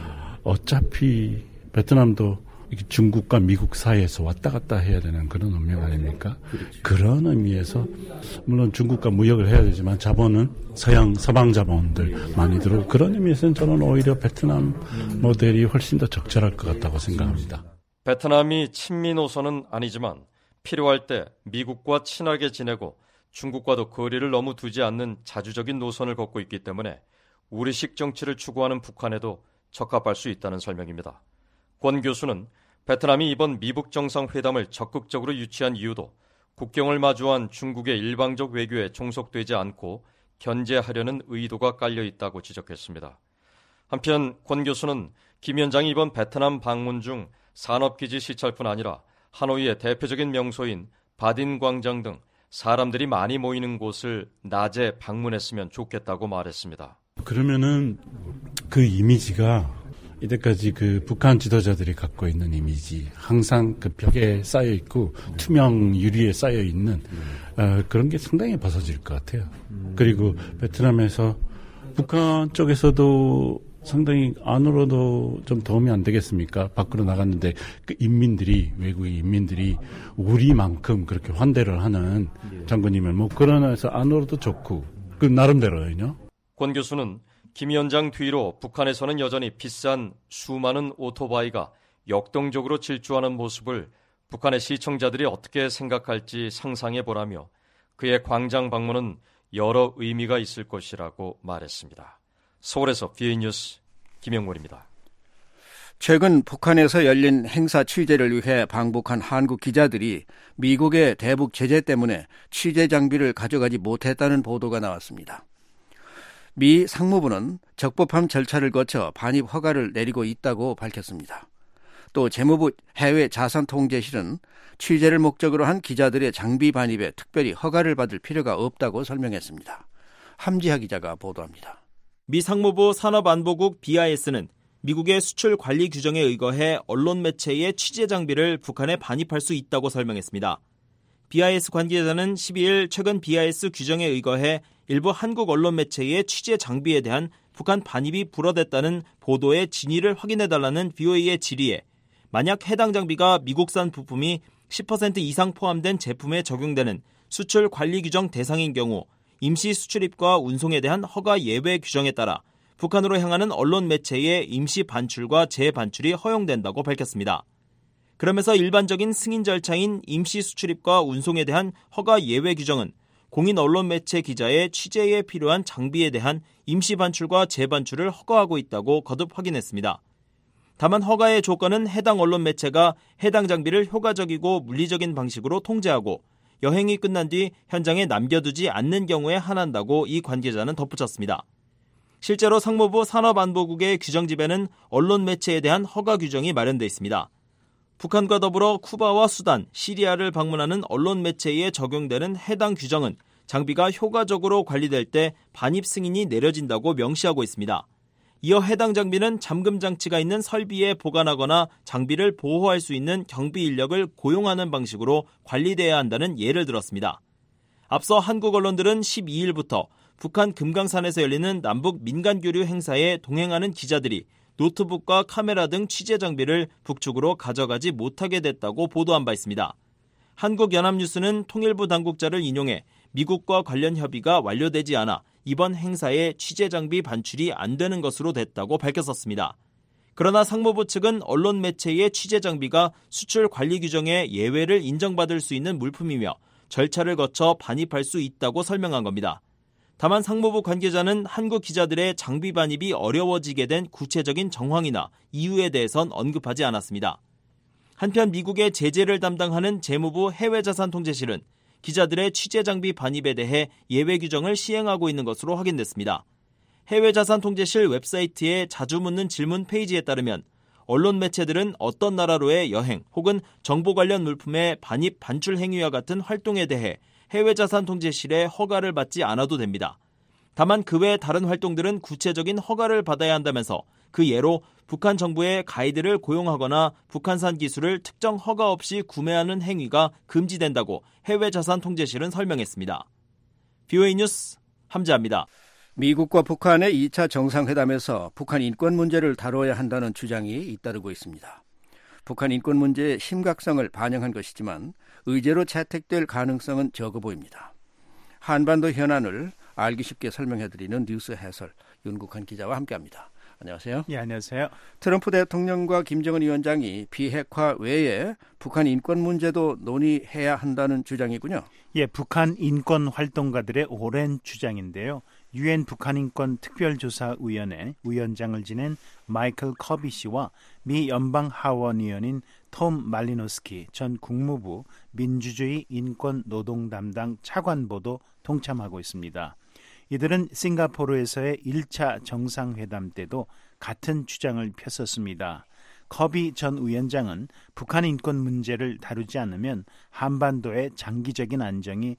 어차피 베트남도 중국과 미국 사이에서 왔다 갔다 해야 되는 그런 운명 아닙니까? 그렇죠. 그런 의미에서 물론 중국과 무역을 해야 되지만 자본은 서양 서방 자본들 많이 들어오고 그런 의미에서는 저는 오히려 베트남 모델이 훨씬 더 적절할 것 같다고 생각합니다. 베트남이 친미 노선은 아니지만 필요할 때 미국과 친하게 지내고 중국과도 거리를 너무 두지 않는 자주적인 노선을 걷고 있기 때문에 우리식 정치를 추구하는 북한에도 적합할 수 있다는 설명입니다. 권 교수는 베트남이 이번 미북 정상회담을 적극적으로 유치한 이유도 국경을 마주한 중국의 일방적 외교에 종속되지 않고 견제하려는 의도가 깔려 있다고 지적했습니다. 한편 권 교수는 김 위원장이 이번 베트남 방문 중 산업기지 시찰뿐 아니라 하노이의 대표적인 명소인 바딘 광장 등 사람들이 많이 모이는 곳을 낮에 방문했으면 좋겠다고 말했습니다. 그러면은 그 이미지가 이때까지 그 북한 지도자들이 갖고 있는 이미지, 항상 그 벽에 쌓여 있고 투명 유리에 쌓여 있는 어, 그런 게 상당히 벗어질 것 같아요. 그리고 베트남에서 북한 쪽에서도 상당히 안으로도 좀 도움이 안 되겠습니까? 밖으로 나갔는데 그 인민들이, 외국의 인민들이 우리만큼 그렇게 환대를 하는 장군이면 뭐 그러나서 안으로도 좋고 그 나름대로요. 권 교수는 김 위원장 뒤로 북한에서는 여전히 비싼 수많은 오토바이가 역동적으로 질주하는 모습을 북한의 시청자들이 어떻게 생각할지 상상해 보라며 그의 광장 방문은 여러 의미가 있을 것이라고 말했습니다. 서울에서 브이오에이 뉴스 김영몰입니다. 최근 북한에서 열린 행사 취재를 위해 방북한 한국 기자들이 미국의 대북 제재 때문에 취재 장비를 가져가지 못했다는 보도가 나왔습니다. 미 상무부는 적법한 절차를 거쳐 반입 허가를 내리고 있다고 밝혔습니다. 또 재무부 해외자산통제실은 취재를 목적으로 한 기자들의 장비 반입에 특별히 허가를 받을 필요가 없다고 설명했습니다. 함지하 기자가 보도합니다. 미 상무부 산업안보국 비아이에스는 미국의 수출 관리 규정에 의거해 언론 매체의 취재 장비를 북한에 반입할 수 있다고 설명했습니다. 비아이에스 관계자는 십이일 최근 비아이에스 규정에 의거해 일부 한국 언론 매체의 취재 장비에 대한 북한 반입이 불어댔다는 보도의 진위를 확인해달라는 브이오에이의 질의에 만약 해당 장비가 미국산 부품이 십 퍼센트 이상 포함된 제품에 적용되는 수출 관리 규정 대상인 경우 임시 수출입과 운송에 대한 허가 예외 규정에 따라 북한으로 향하는 언론 매체의 임시 반출과 재반출이 허용된다고 밝혔습니다. 그러면서 일반적인 승인 절차인 임시 수출입과 운송에 대한 허가 예외 규정은 공인 언론 매체 기자의 취재에 필요한 장비에 대한 임시 반출과 재반출을 허가하고 있다고 거듭 확인했습니다. 다만 허가의 조건은 해당 언론 매체가 해당 장비를 효과적이고 물리적인 방식으로 통제하고 여행이 끝난 뒤 현장에 남겨두지 않는 경우에 한한다고 이 관계자는 덧붙였습니다. 실제로 상무부 산업안보국의 규정집에는 언론 매체에 대한 허가 규정이 마련돼 있습니다. 북한과 더불어 쿠바와 수단, 시리아를 방문하는 언론 매체에 적용되는 해당 규정은 장비가 효과적으로 관리될 때 반입 승인이 내려진다고 명시하고 있습니다. 이어 해당 장비는 잠금 장치가 있는 설비에 보관하거나 장비를 보호할 수 있는 경비 인력을 고용하는 방식으로 관리돼야 한다는 예를 들었습니다. 앞서 한국 언론들은 십이일부터 북한 금강산에서 열리는 남북 민간교류 행사에 동행하는 기자들이 노트북과 카메라 등 취재 장비를 북측으로 가져가지 못하게 됐다고 보도한 바 있습니다. 한국연합뉴스는 통일부 당국자를 인용해 미국과 관련 협의가 완료되지 않아 이번 행사에 취재 장비 반출이 안 되는 것으로 됐다고 밝혔었습니다. 그러나 상무부 측은 언론 매체의 취재 장비가 수출 관리 규정에 예외를 인정받을 수 있는 물품이며 절차를 거쳐 반입할 수 있다고 설명한 겁니다. 다만 상무부 관계자는 한국 기자들의 장비 반입이 어려워지게 된 구체적인 정황이나 이유에 대해선 언급하지 않았습니다. 한편 미국의 제재를 담당하는 재무부 해외자산통제실은 기자들의 취재 장비 반입에 대해 예외 규정을 시행하고 있는 것으로 확인됐습니다. 해외자산통제실 웹사이트에 자주 묻는 질문 페이지에 따르면 언론 매체들은 어떤 나라로의 여행 혹은 정보 관련 물품의 반입 반출 행위와 같은 활동에 대해 해외자산통제실의 허가를 받지 않아도 됩니다. 다만 그 외 다른 활동들은 구체적인 허가를 받아야 한다면서 그 예로 북한 정부의 가이드를 고용하거나 북한산 기술을 특정 허가 없이 구매하는 행위가 금지된다고 해외자산통제실은 설명했습니다. 비오에이 뉴스 함재합니다. 미국과 북한의 이 차 정상회담에서 북한 인권 문제를 다뤄야 한다는 주장이 잇따르고 있습니다. 북한 인권 문제의 심각성을 반영한 것이지만 의제로 채택될 가능성은 적어 보입니다. 한반도 현안을 알기 쉽게 설명해드리는 뉴스 해설 윤국한 기자와 함께합니다. 안녕하세요. 예, 안녕하세요. 트럼프 대통령과 김정은 위원장이 비핵화 외에 북한 인권 문제도 논의해야 한다는 주장이군요. 예, 북한 인권 활동가들의 오랜 주장인데요. 유엔 북한인권 특별조사위원회 위원장을 지낸 마이클 커비 씨와 미 연방하원의원인 톰 말리노스키 전 국무부 민주주의 인권 노동 담당 차관보도 동참하고 있습니다. 이들은 싱가포르에서의 일 차 정상회담 때도 같은 주장을 폈었습니다. 커비 전 위원장은 북한 인권 문제를 다루지 않으면 한반도의 장기적인 안정이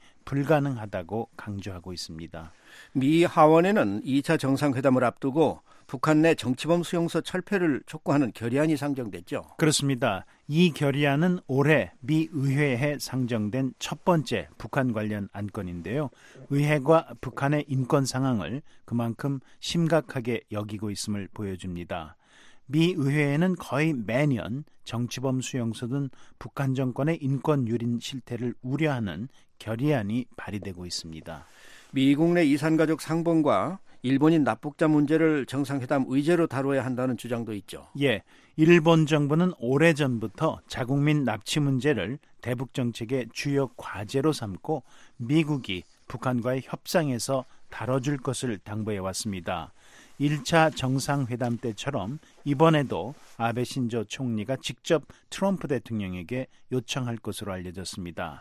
불가능하다고 강조하고 있습니다. 미 하원에는 이 차 정상회담을 앞두고 북한 내 정치범 수용소 철폐를 촉구하는 결의안이 상정됐죠. 그렇습니다. 이 결의안은 올해 미 의회에 상정된 첫 번째 북한 관련 안건인데요. 의회가 북한의 인권 상황을 그만큼 심각하게 여기고 있음을 보여줍니다. 미 의회에는 거의 매년 정치범 수용소 등 북한 정권의 인권 유린 실태를 우려하는 결의안이 발의되고 있습니다. 미국 내 이산가족 상봉과 일본인 납북자 문제를 정상회담 의제로 다뤄야 한다는 주장도 있죠. 예, 일본 정부는 오래전부터 자국민 납치 문제를 대북 정책의 주요 과제로 삼고 미국이 북한과의 협상에서 다뤄줄 것을 당부해 왔습니다. 일 차 정상회담 때처럼 이번에도 아베 신조 총리가 직접 트럼프 대통령에게 요청할 것으로 알려졌습니다.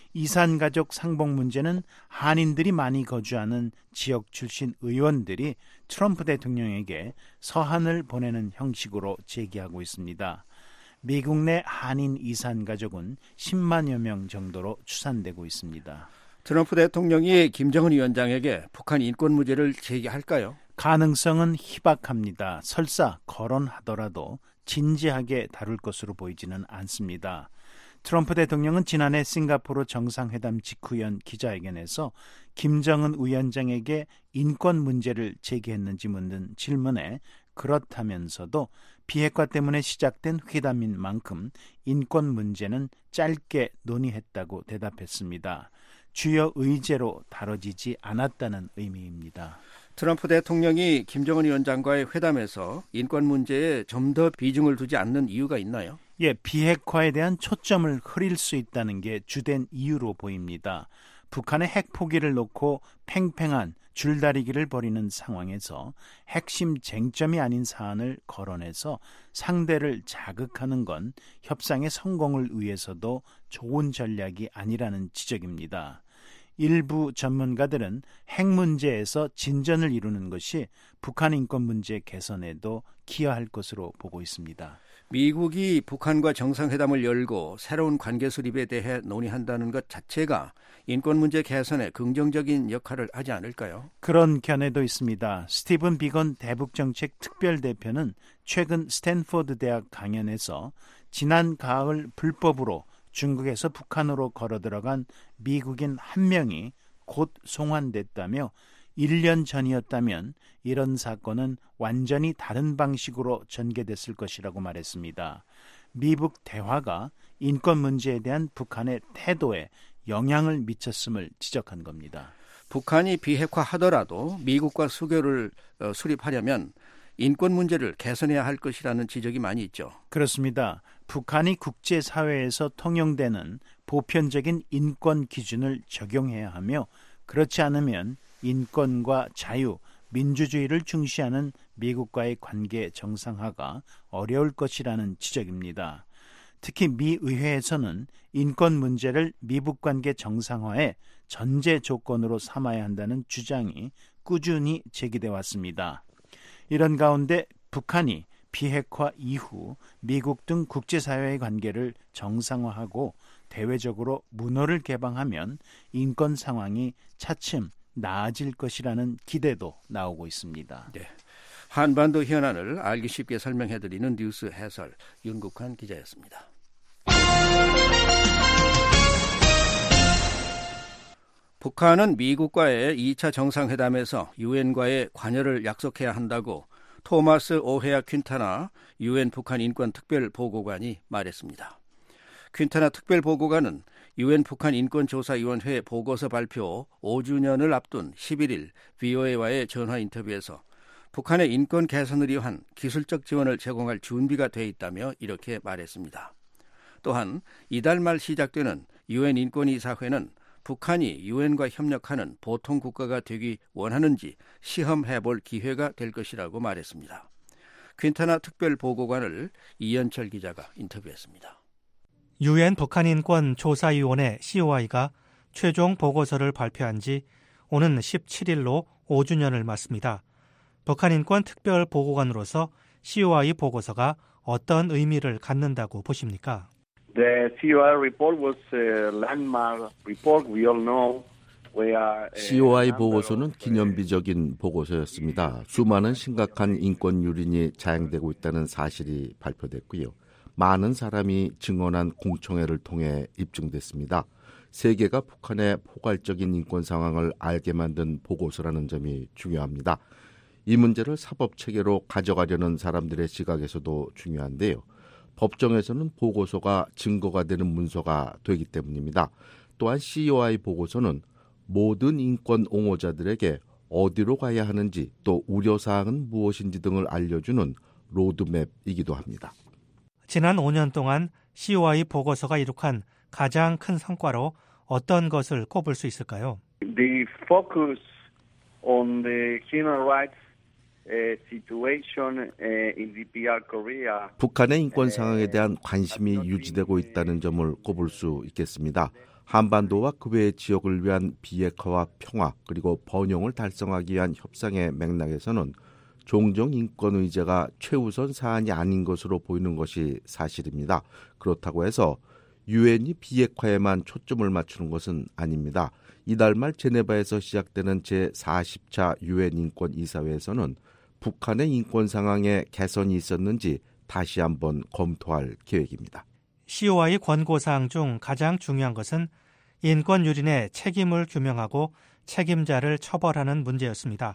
이산가족 상봉 문제는 한인들이 많이 거주하는 지역 출신 의원들이 트럼프 대통령에게 서한을 보내는 형식으로 제기하고 있습니다. 미국 내 한인 이산가족은 십만여 명 정도로 추산되고 있습니다. 트럼프 대통령이 김정은 위원장에게 북한 인권 문제를 제기할까요? 가능성은 희박합니다. 설사 거론하더라도 진지하게 다룰 것으로 보이지는 않습니다. 트럼프 대통령은 지난해 싱가포르 정상회담 직후연 기자회견에서 김정은 위원장에게 인권 문제를 제기했는지 묻는 질문에 그렇다면서도 비핵화 때문에 시작된 회담인 만큼 인권 문제는 짧게 논의했다고 대답했습니다. 주요 의제로 다뤄지지 않았다는 의미입니다. 트럼프 대통령이 김정은 위원장과의 회담에서 인권 문제에 좀 더 비중을 두지 않는 이유가 있나요? 예, 비핵화에 대한 초점을 흐릴 수 있다는 게 주된 이유로 보입니다. 북한의 핵 포기를 놓고 팽팽한 줄다리기를 벌이는 상황에서 핵심 쟁점이 아닌 사안을 거론해서 상대를 자극하는 건 협상의 성공을 위해서도 좋은 전략이 아니라는 지적입니다. 일부 전문가들은 핵 문제에서 진전을 이루는 것이 북한 인권 문제 개선에도 기여할 것으로 보고 있습니다. 미국이 북한과 정상회담을 열고 새로운 관계 수립에 대해 논의한다는 것 자체가 인권 문제 개선에 긍정적인 역할을 하지 않을까요? 그런 견해도 있습니다. 스티븐 비건 대북정책 특별대표는 최근 스탠포드 대학 강연에서 지난 가을 불법으로 중국에서 북한으로 걸어 들어간 미국인 한 명이 곧 송환됐다며 일 년 전이었다면 이런 사건은 완전히 다른 방식으로 전개됐을 것이라고 말했습니다. 미북 대화가 인권 문제에 대한 북한의 태도에 영향을 미쳤음을 지적한 겁니다. 북한이 비핵화하더라도 미국과 수교를 어, 수립하려면 인권 문제를 개선해야 할 것이라는 지적이 많이 있죠. 그렇습니다. 북한이 국제사회에서 통용되는 보편적인 인권 기준을 적용해야 하며 그렇지 않으면 인권과 자유, 민주주의를 중시하는 미국과의 관계 정상화가 어려울 것이라는 지적입니다. 특히 미 의회에서는 인권 문제를 미북 관계 정상화의 전제 조건으로 삼아야 한다는 주장이 꾸준히 제기돼 왔습니다. 이런 가운데 북한이 비핵화 이후 미국 등 국제사회의 관계를 정상화하고 대외적으로 문호를 개방하면 인권 상황이 차츰 나아질 것이라는 기대도 나오고 있습니다. 네. 한반도 현안을 알기 쉽게 설명해드리는 뉴스 해설 윤국환 기자였습니다. 북한은 미국과의 이 차 정상회담에서 유엔과의 관여를 약속해야 한다고 토마스 오헤아 퀸타나 유엔 북한 인권 특별보고관이 말했습니다. 퀸타나 특별보고관은 유엔 북한 인권조사위원회 보고서 발표 오 주년을 앞둔 십일 일 브이오에이와의 전화 인터뷰에서 북한의 인권 개선을 위한 기술적 지원을 제공할 준비가 돼 있다며 이렇게 말했습니다. 또한 이달 말 시작되는 유엔 인권이사회는 북한이 유엔과 협력하는 보통 국가가 되기 원하는지 시험해볼 기회가 될 것이라고 말했습니다. 퀸타나 특별보고관을 이현철 기자가 인터뷰했습니다. 유엔 북한인권조사위원회 씨오아이가 최종 보고서를 발표한 지 오는 십칠 일로 오 주년을 맞습니다. 북한인권 특별보고관으로서 씨오아이 보고서가 어떤 의미를 갖는다고 보십니까? The 씨오아이 report was a landmark report. We all know where 씨오아이 보고서는 기념비적인 보고서였습니다. 수많은 심각한 인권 유린이 자행되고 있다는 사실이 발표됐고요. 많은 사람이 증언한 공청회를 통해 입증됐습니다. 세계가 북한의 포괄적인 인권 상황을 알게 만든 보고서라는 점이 중요합니다. 이 문제를 사법체계로 가져가려는 사람들의 시각에서도 중요한데요. 법정에서는 보고서가 증거가 되는 문서가 되기 때문입니다. 또한 씨오아이 보고서는 모든 인권 옹호자들에게 어디로 가야 하는지 또 우려사항은 무엇인지 등을 알려주는 로드맵이기도 합니다. 지난 오 년 동안 씨오아이 보고서가 이룩한 가장 큰 성과로 어떤 것을 꼽을 수 있을까요? The focus on the human rights situation in 디피알 Korea. 북한의 인권 상황에 대한 관심이 유지되고 있다는 점을 꼽을 수 있겠습니다. 한반도와 그 외의 지역을 위한 비핵화와 평화 그리고 번영을 달성하기 위한 협상의 맥락에서는 종종 인권 의제가 최우선 사안이 아닌 것으로 보이는 것이 사실입니다. 그렇다고 해서 유엔이 비핵화에만 초점을 맞추는 것은 아닙니다. 이달 말 제네바에서 시작되는 제사십 차 유엔 인권 이사회에서는 북한의 인권 상황에 개선이 있었는지 다시 한번 검토할 계획입니다. 씨오아이 권고사항 중 가장 중요한 것은 인권 유린의 책임을 규명하고 책임자를 처벌하는 문제였습니다.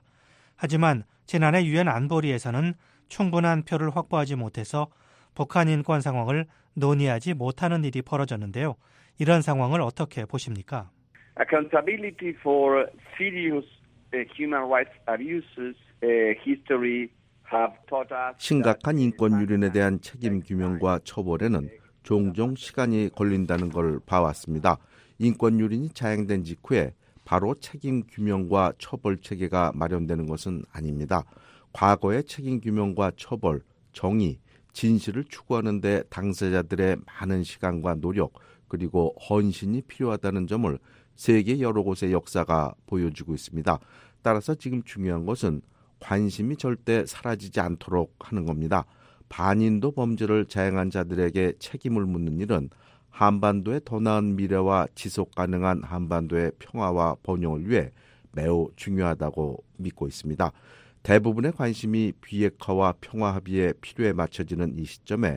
하지만 지난해 유엔 안보리에서는 충분한 표를 확보하지 못해서 북한 인권 상황을 논의하지 못하는 일이 벌어졌는데요. 이런 상황을 어떻게 보십니까? Accountability for serious human rights abuses, history have taught us. 심각한 인권 유린에 대한 책임 규명과 처벌에는 종종 시간이 걸린다는 걸 봐왔습니다. 인권 유린이 자행된 직후에 바로 책임 규명과 처벌 체계가 마련되는 것은 아닙니다. 과거의 책임 규명과 처벌, 정의, 진실을 추구하는 데 당사자들의 많은 시간과 노력 그리고 헌신이 필요하다는 점을 세계 여러 곳의 역사가 보여주고 있습니다. 따라서 지금 중요한 것은 관심이 절대 사라지지 않도록 하는 겁니다. 반인도 범죄를 자행한 자들에게 책임을 묻는 일은 한반도의 더 나은 미래와 지속 가능한 한반도의 평화와 번영을 위해 매우 중요하다고 믿고 있습니다. 대부분의 관심이 비핵화와 평화 합의의 필요에 맞춰지는 이 시점에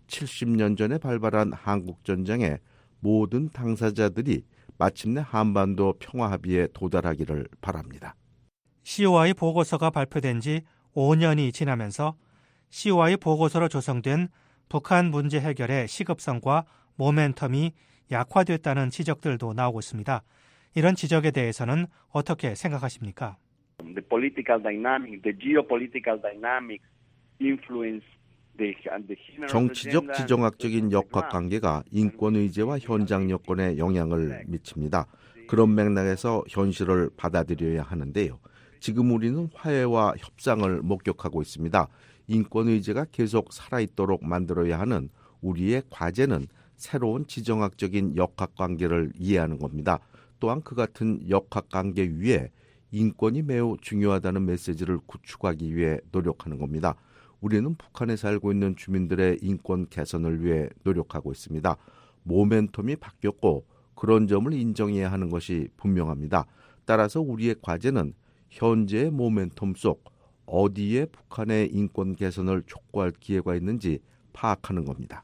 칠십 년 전에 발발한 한국전쟁의 모든 당사자들이 마침내 한반도 평화 합의에 도달하기를 바랍니다. 씨오아이 보고서가 발표된 지 오 년이 지나면서 씨오아이 보고서로 조성된 북한 문제 해결의 시급성과 모멘텀이 약화됐다는 지적들도 나오고 있습니다. 이런 지적에 대해서는 어떻게 생각하십니까? The political dynamic, the geopolitical dynamics influence the, the human 정치적 지정학적인 역학관계가 인권의제와 현장 여건에 영향을 미칩니다. 그런 맥락에서 현실을 받아들여야 하는데요. 지금 우리는 화해와 협상을 목격하고 있습니다. 인권의제가 계속 살아있도록 만들어야 하는 우리의 과제는 새로운 지정학적인 역학관계를 이해하는 겁니다. 또한 그 같은 역학관계 위에 인권이 매우 중요하다는 메시지를 구축하기 위해 노력하는 겁니다. 우리는 북한에 살고 있는 주민들의 인권 개선을 위해 노력하고 있습니다. 모멘텀이 바뀌었고 그런 점을 인정해야 하는 것이 분명합니다. 따라서 우리의 과제는 현재의 모멘텀 속 어디에 북한의 인권 개선을 촉구할 기회가 있는지 파악하는 겁니다.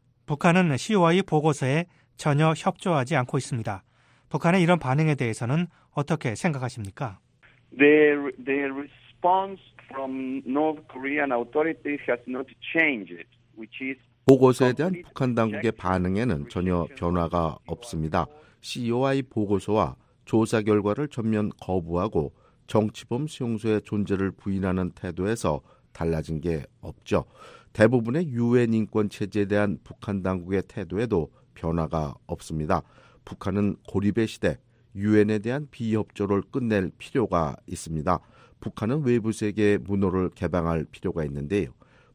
북한은 씨오아이 보고서에 전혀 협조하지 않고 있습니다. 북한의 이런 반응에 대해서는 어떻게 생각하십니까? The, the response from North Korean authorities has not changed, which is 보고서에 대한 북한 당국의 반응에는 전혀 변화가 없습니다. 씨오아이 보고서와 조사 결과를 전면 거부하고 정치범 수용소의 존재를 부인하는 태도에서 달라진 게 없죠. 대부분의 유엔 인권 체제에 대한 북한 당국의 태도에도 변화가 없습니다. 북한은 고립의 시대, 유엔에 대한 비협조를 끝낼 필요가 있습니다. 북한은 외부 세계의 문호를 개방할 필요가 있는데요.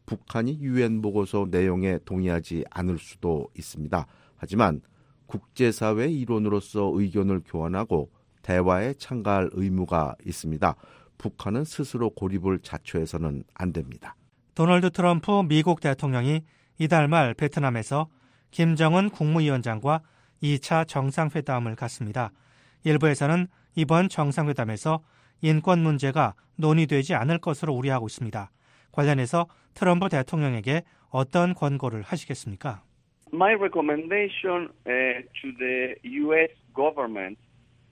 북한이 유엔 보고서 내용에 동의하지 않을 수도 있습니다. 하지만 국제사회의 일원으로서 의견을 교환하고 대화에 참가할 의무가 있습니다. 북한은 스스로 고립을 자초해서는 안 됩니다. 도널드 트럼프 미국 대통령이 이달 말 베트남에서 김정은 국무위원장과 이 차 정상회담을 갖습니다. 일부에서는 이번 정상회담에서 인권 문제가 논의되지 않을 것으로 우려하고 있습니다. 관련해서 트럼프 대통령에게 어떤 권고를 하시겠습니까? My recommendation uh, to the U S government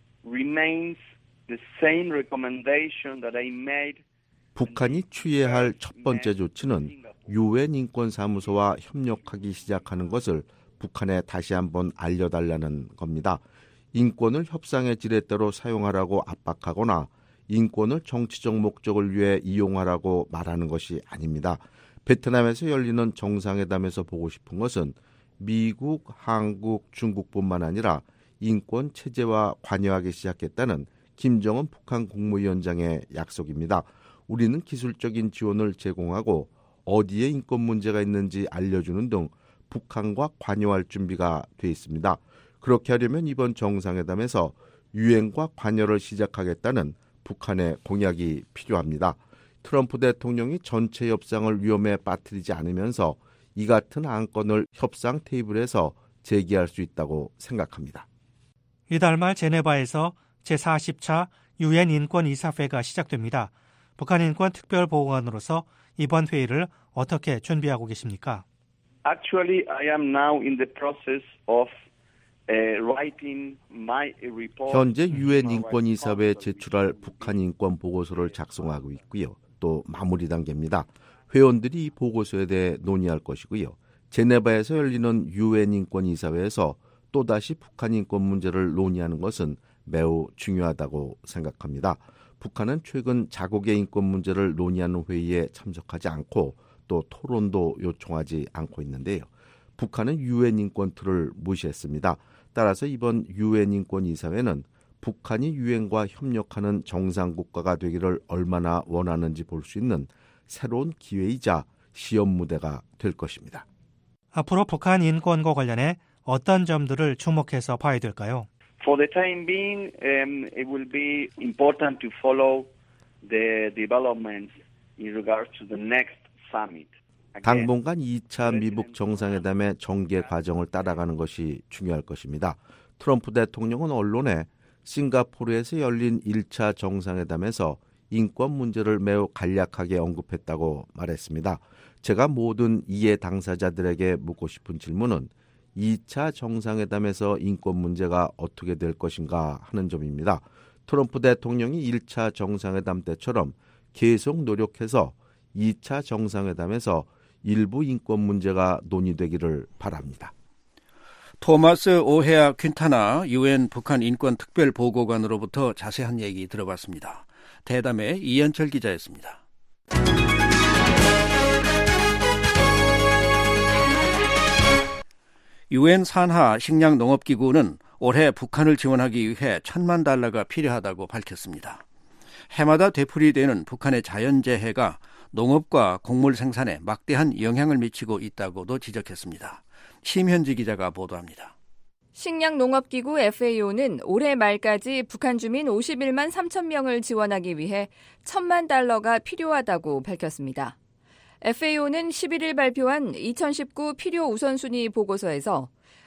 remains the same recommendation that I made. 북한이 취해야 할 첫 번째 조치는 유엔 인권사무소와 협력하기 시작하는 것을 북한에 다시 한번 알려달라는 겁니다. 인권을 협상의 지렛대로 사용하라고 압박하거나 인권을 정치적 목적을 위해 이용하라고 말하는 것이 아닙니다. 베트남에서 열리는 정상회담에서 보고 싶은 것은 미국, 한국, 중국뿐만 아니라 인권 체제와 관여하기 시작했다는 김정은 북한 국무위원장의 약속입니다. 우리는 기술적인 지원을 제공하고 어디에 인권 문제가 있는지 알려주는 등 북한과 관여할 준비가 돼 있습니다. 그렇게 하려면 이번 정상회담에서 유엔과 관여를 시작하겠다는 북한의 공약이 필요합니다. 트럼프 대통령이 전체 협상을 위험에 빠뜨리지 않으면서 이 같은 안건을 협상 테이블에서 제기할 수 있다고 생각합니다. 이달 말 제네바에서 제사십 차 유엔 인권이사회가 시작됩니다. 북한 인권 특별보고관으로서 이번 회의를 어떻게 준비하고 계십니까? Actually, I am now in the process of uh, writing my report. 현재 유엔 인권이사회에 제출할 북한 인권 보고서를 작성하고 있고요. 또 마무리 단계입니다. 회원들이 이 보고서에 대해 논의할 것이고요. 제네바에서 열리는 유엔 인권이사회에서 또다시 북한 인권 문제를 논의하는 것은 매우 중요하다고 생각합니다. 북한은 최근 자국의 인권 문제를 논의하는 회의에 참석하지 않고 또 토론도 요청하지 않고 있는데요. 북한은 유엔 인권 틀을 무시했습니다. 따라서 이번 유엔 인권이사회는 북한이 유엔과 협력하는 정상국가가 되기를 얼마나 원하는지 볼 수 있는 새로운 기회이자 시험 무대가 될 것입니다. 앞으로 북한 인권과 관련해 어떤 점들을 주목해서 봐야 될까요? For the time being, um, it will be important to follow the developments in regards to the next summit. 당분간 이 차 미북 정상회담의 전개 과정을 따라가는 것이 중요할 것입니다. 트럼프 대통령은 언론에 싱가포르에서 열린 일 차 정상회담에서 인권 문제를 매우 간략하게 언급했다고 말했습니다. 제가 모든 이해 당사자들에게 묻고 싶은 질문은 이 차 정상회담에서 인권 문제가 어떻게 될 것인가 하는 점입니다. 트럼프 대통령이 일 차 정상회담 때처럼 계속 노력해서 이 차 정상회담에서 일부 인권 문제가 논의되기를 바랍니다. 토마스 오헤아 퀸타나 유엔 북한 인권 특별보고관으로부터 자세한 얘기 들어봤습니다. 대담의 이현철 기자였습니다. 유엔 산하 식량농업기구는 올해 북한을 지원하기 위해 천만 달러가 필요하다고 밝혔습니다. 해마다 되풀이되는 북한의 자연재해가 농업과 곡물 생산에 막대한 영향을 미치고 있다고도 지적했습니다. 심현지 기자가 보도합니다. 식량농업기구 에프에이오는 올해 말까지 북한 주민 오십일만 삼천 명을 지원하기 위해 천만 달러가 필요하다고 밝혔습니다. 에프에이오는 십일 일 발표한 이천십구 필요 우선순위 보고서에서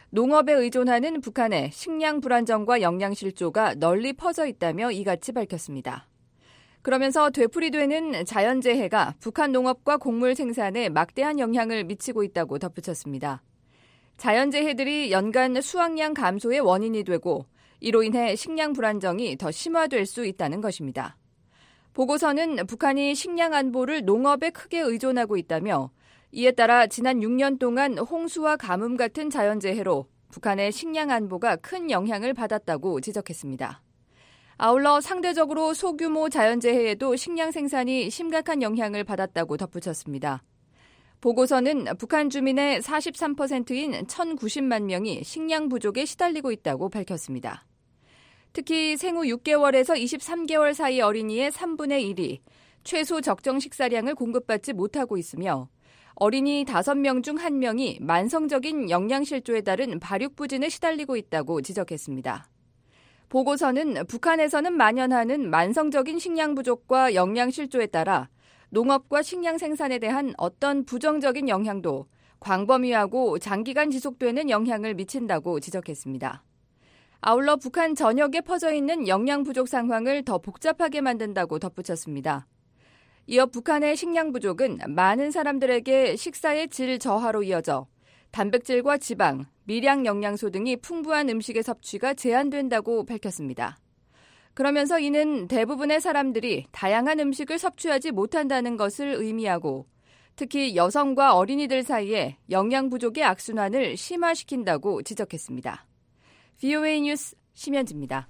농업에 의존하는 북한의 식량 불안정과 영양 실조가 널리 퍼져 있다며 이같이 밝혔습니다. 그러면서 되풀이되는 자연재해가 북한 농업과 곡물 생산에 막대한 영향을 미치고 있다고 덧붙였습니다. 자연재해들이 연간 수확량 감소의 원인이 되고 이로 인해 식량 불안정이 더 심화될 수 있다는 것입니다. 보고서는 북한이 식량 안보를 농업에 크게 의존하고 있다며 이에 따라 지난 육 년 동안 홍수와 가뭄 같은 자연재해로 북한의 식량 안보가 큰 영향을 받았다고 지적했습니다. 아울러 상대적으로 소규모 자연재해에도 식량 생산이 심각한 영향을 받았다고 덧붙였습니다. 보고서는 북한 주민의 사십삼 퍼센트인 천구십만 명이 식량 부족에 시달리고 있다고 밝혔습니다. 특히 생후 육 개월에서 이십삼 개월 사이 어린이의 삼분의 일이 최소 적정 식사량을 공급받지 못하고 있으며 어린이 다섯 명 중 한 명이 만성적인 영양실조에 따른 발육부진에 시달리고 있다고 지적했습니다. 보고서는 북한에서는 만연하는 만성적인 식량 부족과 영양실조에 따라 농업과 식량 생산에 대한 어떤 부정적인 영향도 광범위하고 장기간 지속되는 영향을 미친다고 지적했습니다. 아울러 북한 전역에 퍼져 있는 영양 부족 상황을 더 복잡하게 만든다고 덧붙였습니다. 이어 북한의 식량 부족은 많은 사람들에게 식사의 질 저하로 이어져 단백질과 지방, 미량 영양소 등이 풍부한 음식의 섭취가 제한된다고 밝혔습니다. 그러면서 이는 대부분의 사람들이 다양한 음식을 섭취하지 못한다는 것을 의미하고 특히 여성과 어린이들 사이에 영양 부족의 악순환을 심화시킨다고 지적했습니다. 브이오에이 뉴스 심현지입니다.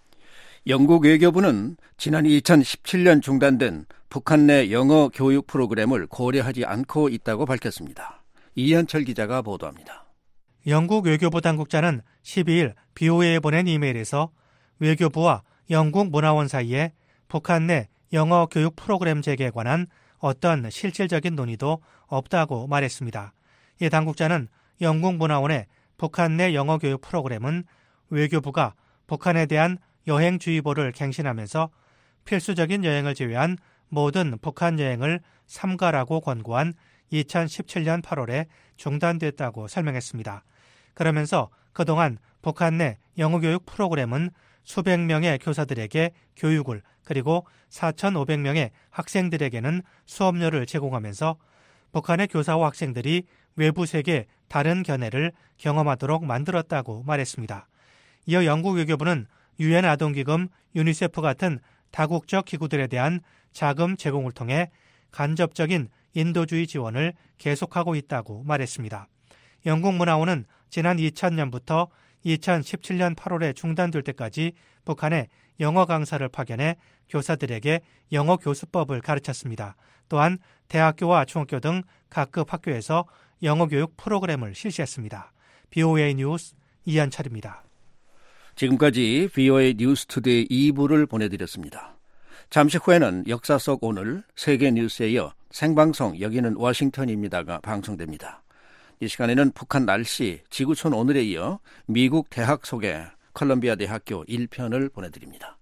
영국 외교부는 지난 이천십칠 년 중단된 북한 내 영어 교육 프로그램을 고려하지 않고 있다고 밝혔습니다. 이현철 기자가 보도합니다. 영국 외교부 당국자는 십이 일 브이오에이에 보낸 이메일에서 외교부와 영국 문화원 사이에 북한 내 영어 교육 프로그램 재개에 관한 어떤 실질적인 논의도 없다고 말했습니다. 이 당국자는 영국 문화원의 북한 내 영어 교육 프로그램은 외교부가 북한에 대한 여행주의보를 갱신하면서 필수적인 여행을 제외한 모든 북한 여행을 삼가라고 권고한 이천십칠 년 팔월에 중단됐다고 설명했습니다. 그러면서 그동안 북한 내 영어교육 프로그램은 수백 명의 교사들에게 교육을 그리고 사천오백 명의 학생들에게는 수업료를 제공하면서 북한의 교사와 학생들이 외부 세계 다른 견해를 경험하도록 만들었다고 말했습니다. 이어 영국 외교부는 유엔 아동기금, 유니세프 같은 다국적 기구들에 대한 자금 제공을 통해 간접적인 인도주의 지원을 계속하고 있다고 말했습니다. 영국 문화원은 지난 이천 년부터 이천십칠 년 팔월에 중단될 때까지 북한에 영어 강사를 파견해 교사들에게 영어 교수법을 가르쳤습니다. 또한 대학교와 중학교 등 각급 학교에서 영어 교육 프로그램을 실시했습니다. 브이오에이 뉴스 이한철입니다. 지금까지 브이오에이 뉴스투데이 이 부를 보내드렸습니다. 잠시 후에는 역사 속 오늘 세계 뉴스에 이어 생방송 여기는 워싱턴입니다가 방송됩니다. 이 시간에는 북한 날씨, 지구촌 오늘에 이어 미국 대학 소개 컬럼비아 대학교 일 편을 보내드립니다.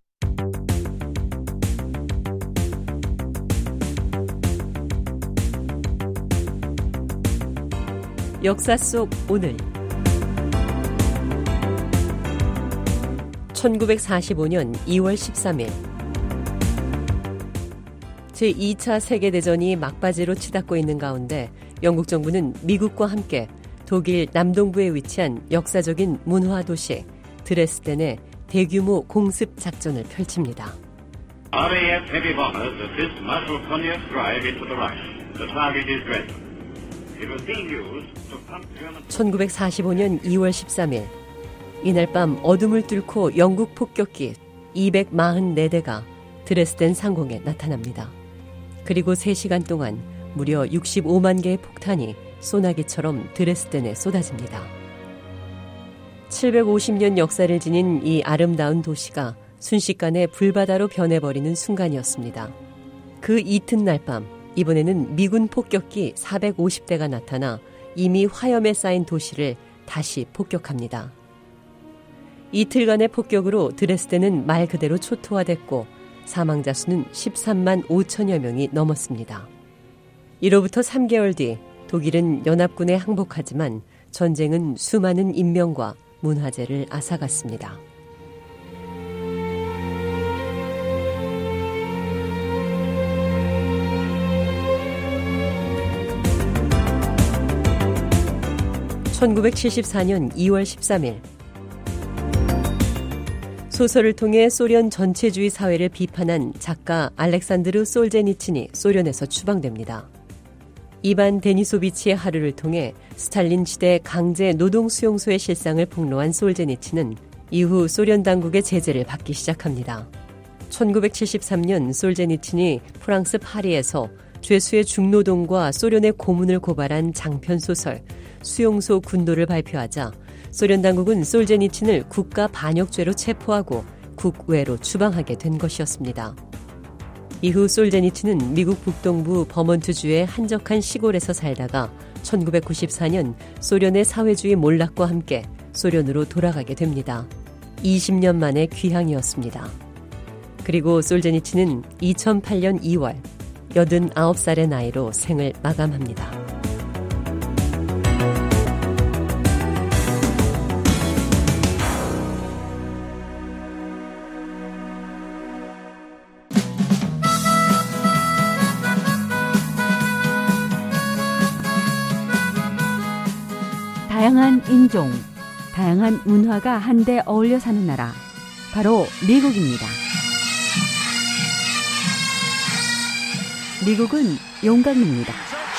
역사 속 오늘 천구백사십오 년 이월 십삼일 제이 차 세계대전이 막바지로 치닫고 있는 가운데 영국 정부는 미국과 함께 독일 남동부에 위치한 역사적인 문화 도시 드레스덴에 대규모 공습 작전을 펼칩니다. 알에이에프 heavy bombers assist Marshal Konya's drive into the Reich. The target is Dresden. It was being used to pump German... 천구백사십오 년 이월 십삼일 이날 밤 어둠을 뚫고 영국 폭격기 이백사십사 대가 드레스덴 상공에 나타납니다. 그리고 세 시간 동안 무려 육십오만 개의 폭탄이 소나기처럼 드레스덴에 쏟아집니다. 칠백오십 년 역사를 지닌 이 아름다운 도시가 순식간에 불바다로 변해버리는 순간이었습니다. 그 이튿날 밤 이번에는 미군 폭격기 사백오십 대가 나타나 이미 화염에 쌓인 도시를 다시 폭격합니다. 이틀간의 폭격으로 드레스덴은 말 그대로 초토화됐고 사망자 수는 십삼만 오천여 명이 넘었습니다. 이로부터 삼 개월 뒤 독일은 연합군에 항복하지만 전쟁은 수많은 인명과 문화재를 앗아갔습니다. 천구백칠십사년 이월 십삼일 소설을 통해 소련 전체주의 사회를 비판한 작가 알렉산드르 솔제니친이 소련에서 추방됩니다. 이반 데니소비치의 하루를 통해 스탈린 시대 강제 노동 수용소의 실상을 폭로한 솔제니친은 이후 소련 당국의 제재를 받기 시작합니다. 천구백칠십삼년 솔제니친이 프랑스 파리에서 죄수의 중노동과 소련의 고문을 고발한 장편 소설 수용소 군도를 발표하자 소련 당국은 솔제니친을 국가 반역죄로 체포하고 국외로 추방하게 된 것이었습니다. 이후 솔제니친은 미국 북동부 버몬트주의 한적한 시골에서 살다가 천구백구십사년 소련의 사회주의 몰락과 함께 소련으로 돌아가게 됩니다. 이십년 만의 귀향이었습니다. 그리고 솔제니친은 이천팔년 이월 여든아홉 살의 나이로 생을 마감합니다. 다양한 인종, 다양한 문화가 한데 어울려 사는 나라, 바로 미국입니다. 미국은 용광입니다.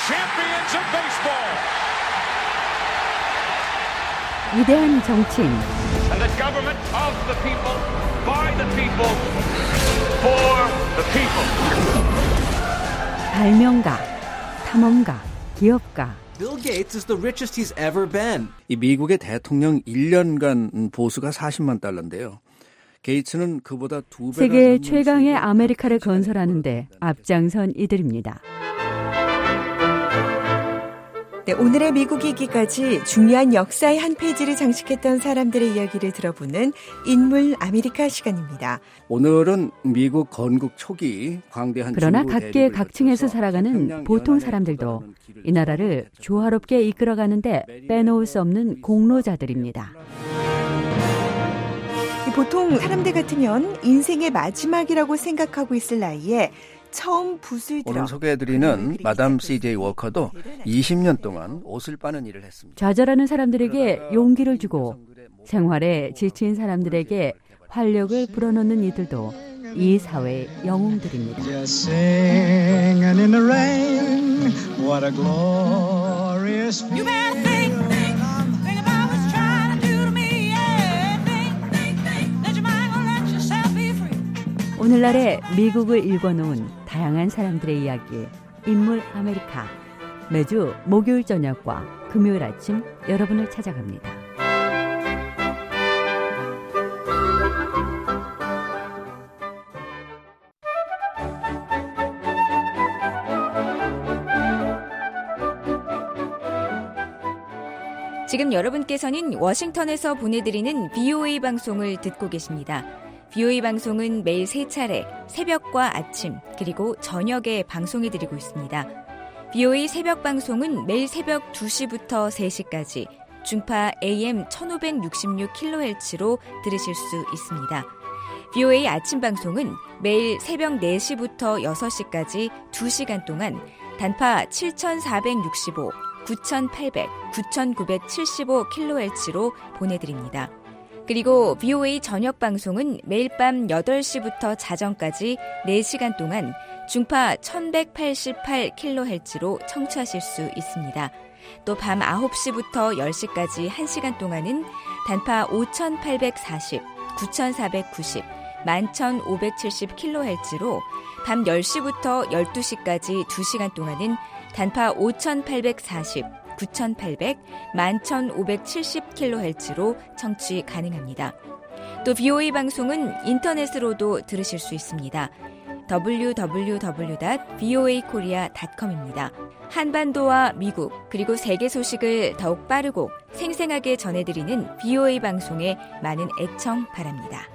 위대한 정치인, 발명가, 탐험가, 기업가, Bill Gates is the richest he's ever been. 이 미국의 대통령 일 년간 보수가 사십만 달러인데요. 게이츠는 그보다 두 배가 세계 최강의 아메리카를 건설하는데 앞장선 이들입니다. 네, 오늘의 미국 이기까지 중요한 역사의 한 페이지를 장식했던 사람들의 이야기를 들어보는 인물 아메리카 시간입니다. 오늘은 미국 건국 초기 광대한 그러나 각계 각층에서 살아가는 보통 사람들도 이 나라를 조화롭게 이끌어가는데 빼놓을 수 없는 공로자들입니다. 보통 사람들 같으면 인생의 마지막이라고 생각하고 있을 나이에 처음 붓을 들어 오늘 소개해드리는 마담 씨제이 워커도 이십 년 동안 옷을 빠는 일을 했습니다. 좌절하는 사람들에게 용기를 주고 생활에 지친 사람들에게 활력을 불어넣는 이들도 이 사회의 영웅들입니다. 오늘날의 미국을 읽어놓은 다양한 사람들의 이야기, 인물 아메리카. 매주 목요일 저녁과 금요일 아침 여러분을 찾아갑니다. 지금 여러분께서는 워싱턴에서 보내드리는 비오에이 방송을 듣고 계십니다. 비오에이 방송은 매일 세 차례 새벽과 아침 그리고 저녁에 방송해드리고 있습니다. 비오에이 새벽 방송은 매일 새벽 두 시부터 세 시까지 중파 에이엠 천오백육십육 킬로헤르츠로 들으실 수 있습니다. 비오에이 아침 방송은 매일 새벽 네 시부터 여섯 시까지 두 시간 동안 단파 칠천사백육십오, 구천팔백, 구천구백칠십오 킬로헤르츠로 보내드립니다. 그리고 비오에이 저녁 방송은 매일 밤 여덟 시부터 자정까지 네 시간 동안 중파 천백팔십팔 킬로헤르츠로 청취하실 수 있습니다. 또 밤 아홉 시부터 열 시까지 한 시간 동안은 단파 오천팔백사십, 구천사백구십, 만천오백칠십 킬로헤르츠로 밤 열 시부터 열두 시까지 두 시간 동안은 단파 오천팔백사십, 구천팔백, 만천오백칠십 킬로헤르츠로 청취 가능합니다. 또 비오에이 방송은 인터넷으로도 들으실 수 있습니다. 더블유 더블유 더블유 닷 비오에이 코리아 닷 컴입니다. 한반도와 미국 그리고 세계 소식을 더욱 빠르고 생생하게 전해드리는 비오에이 방송에 많은 애청 바랍니다.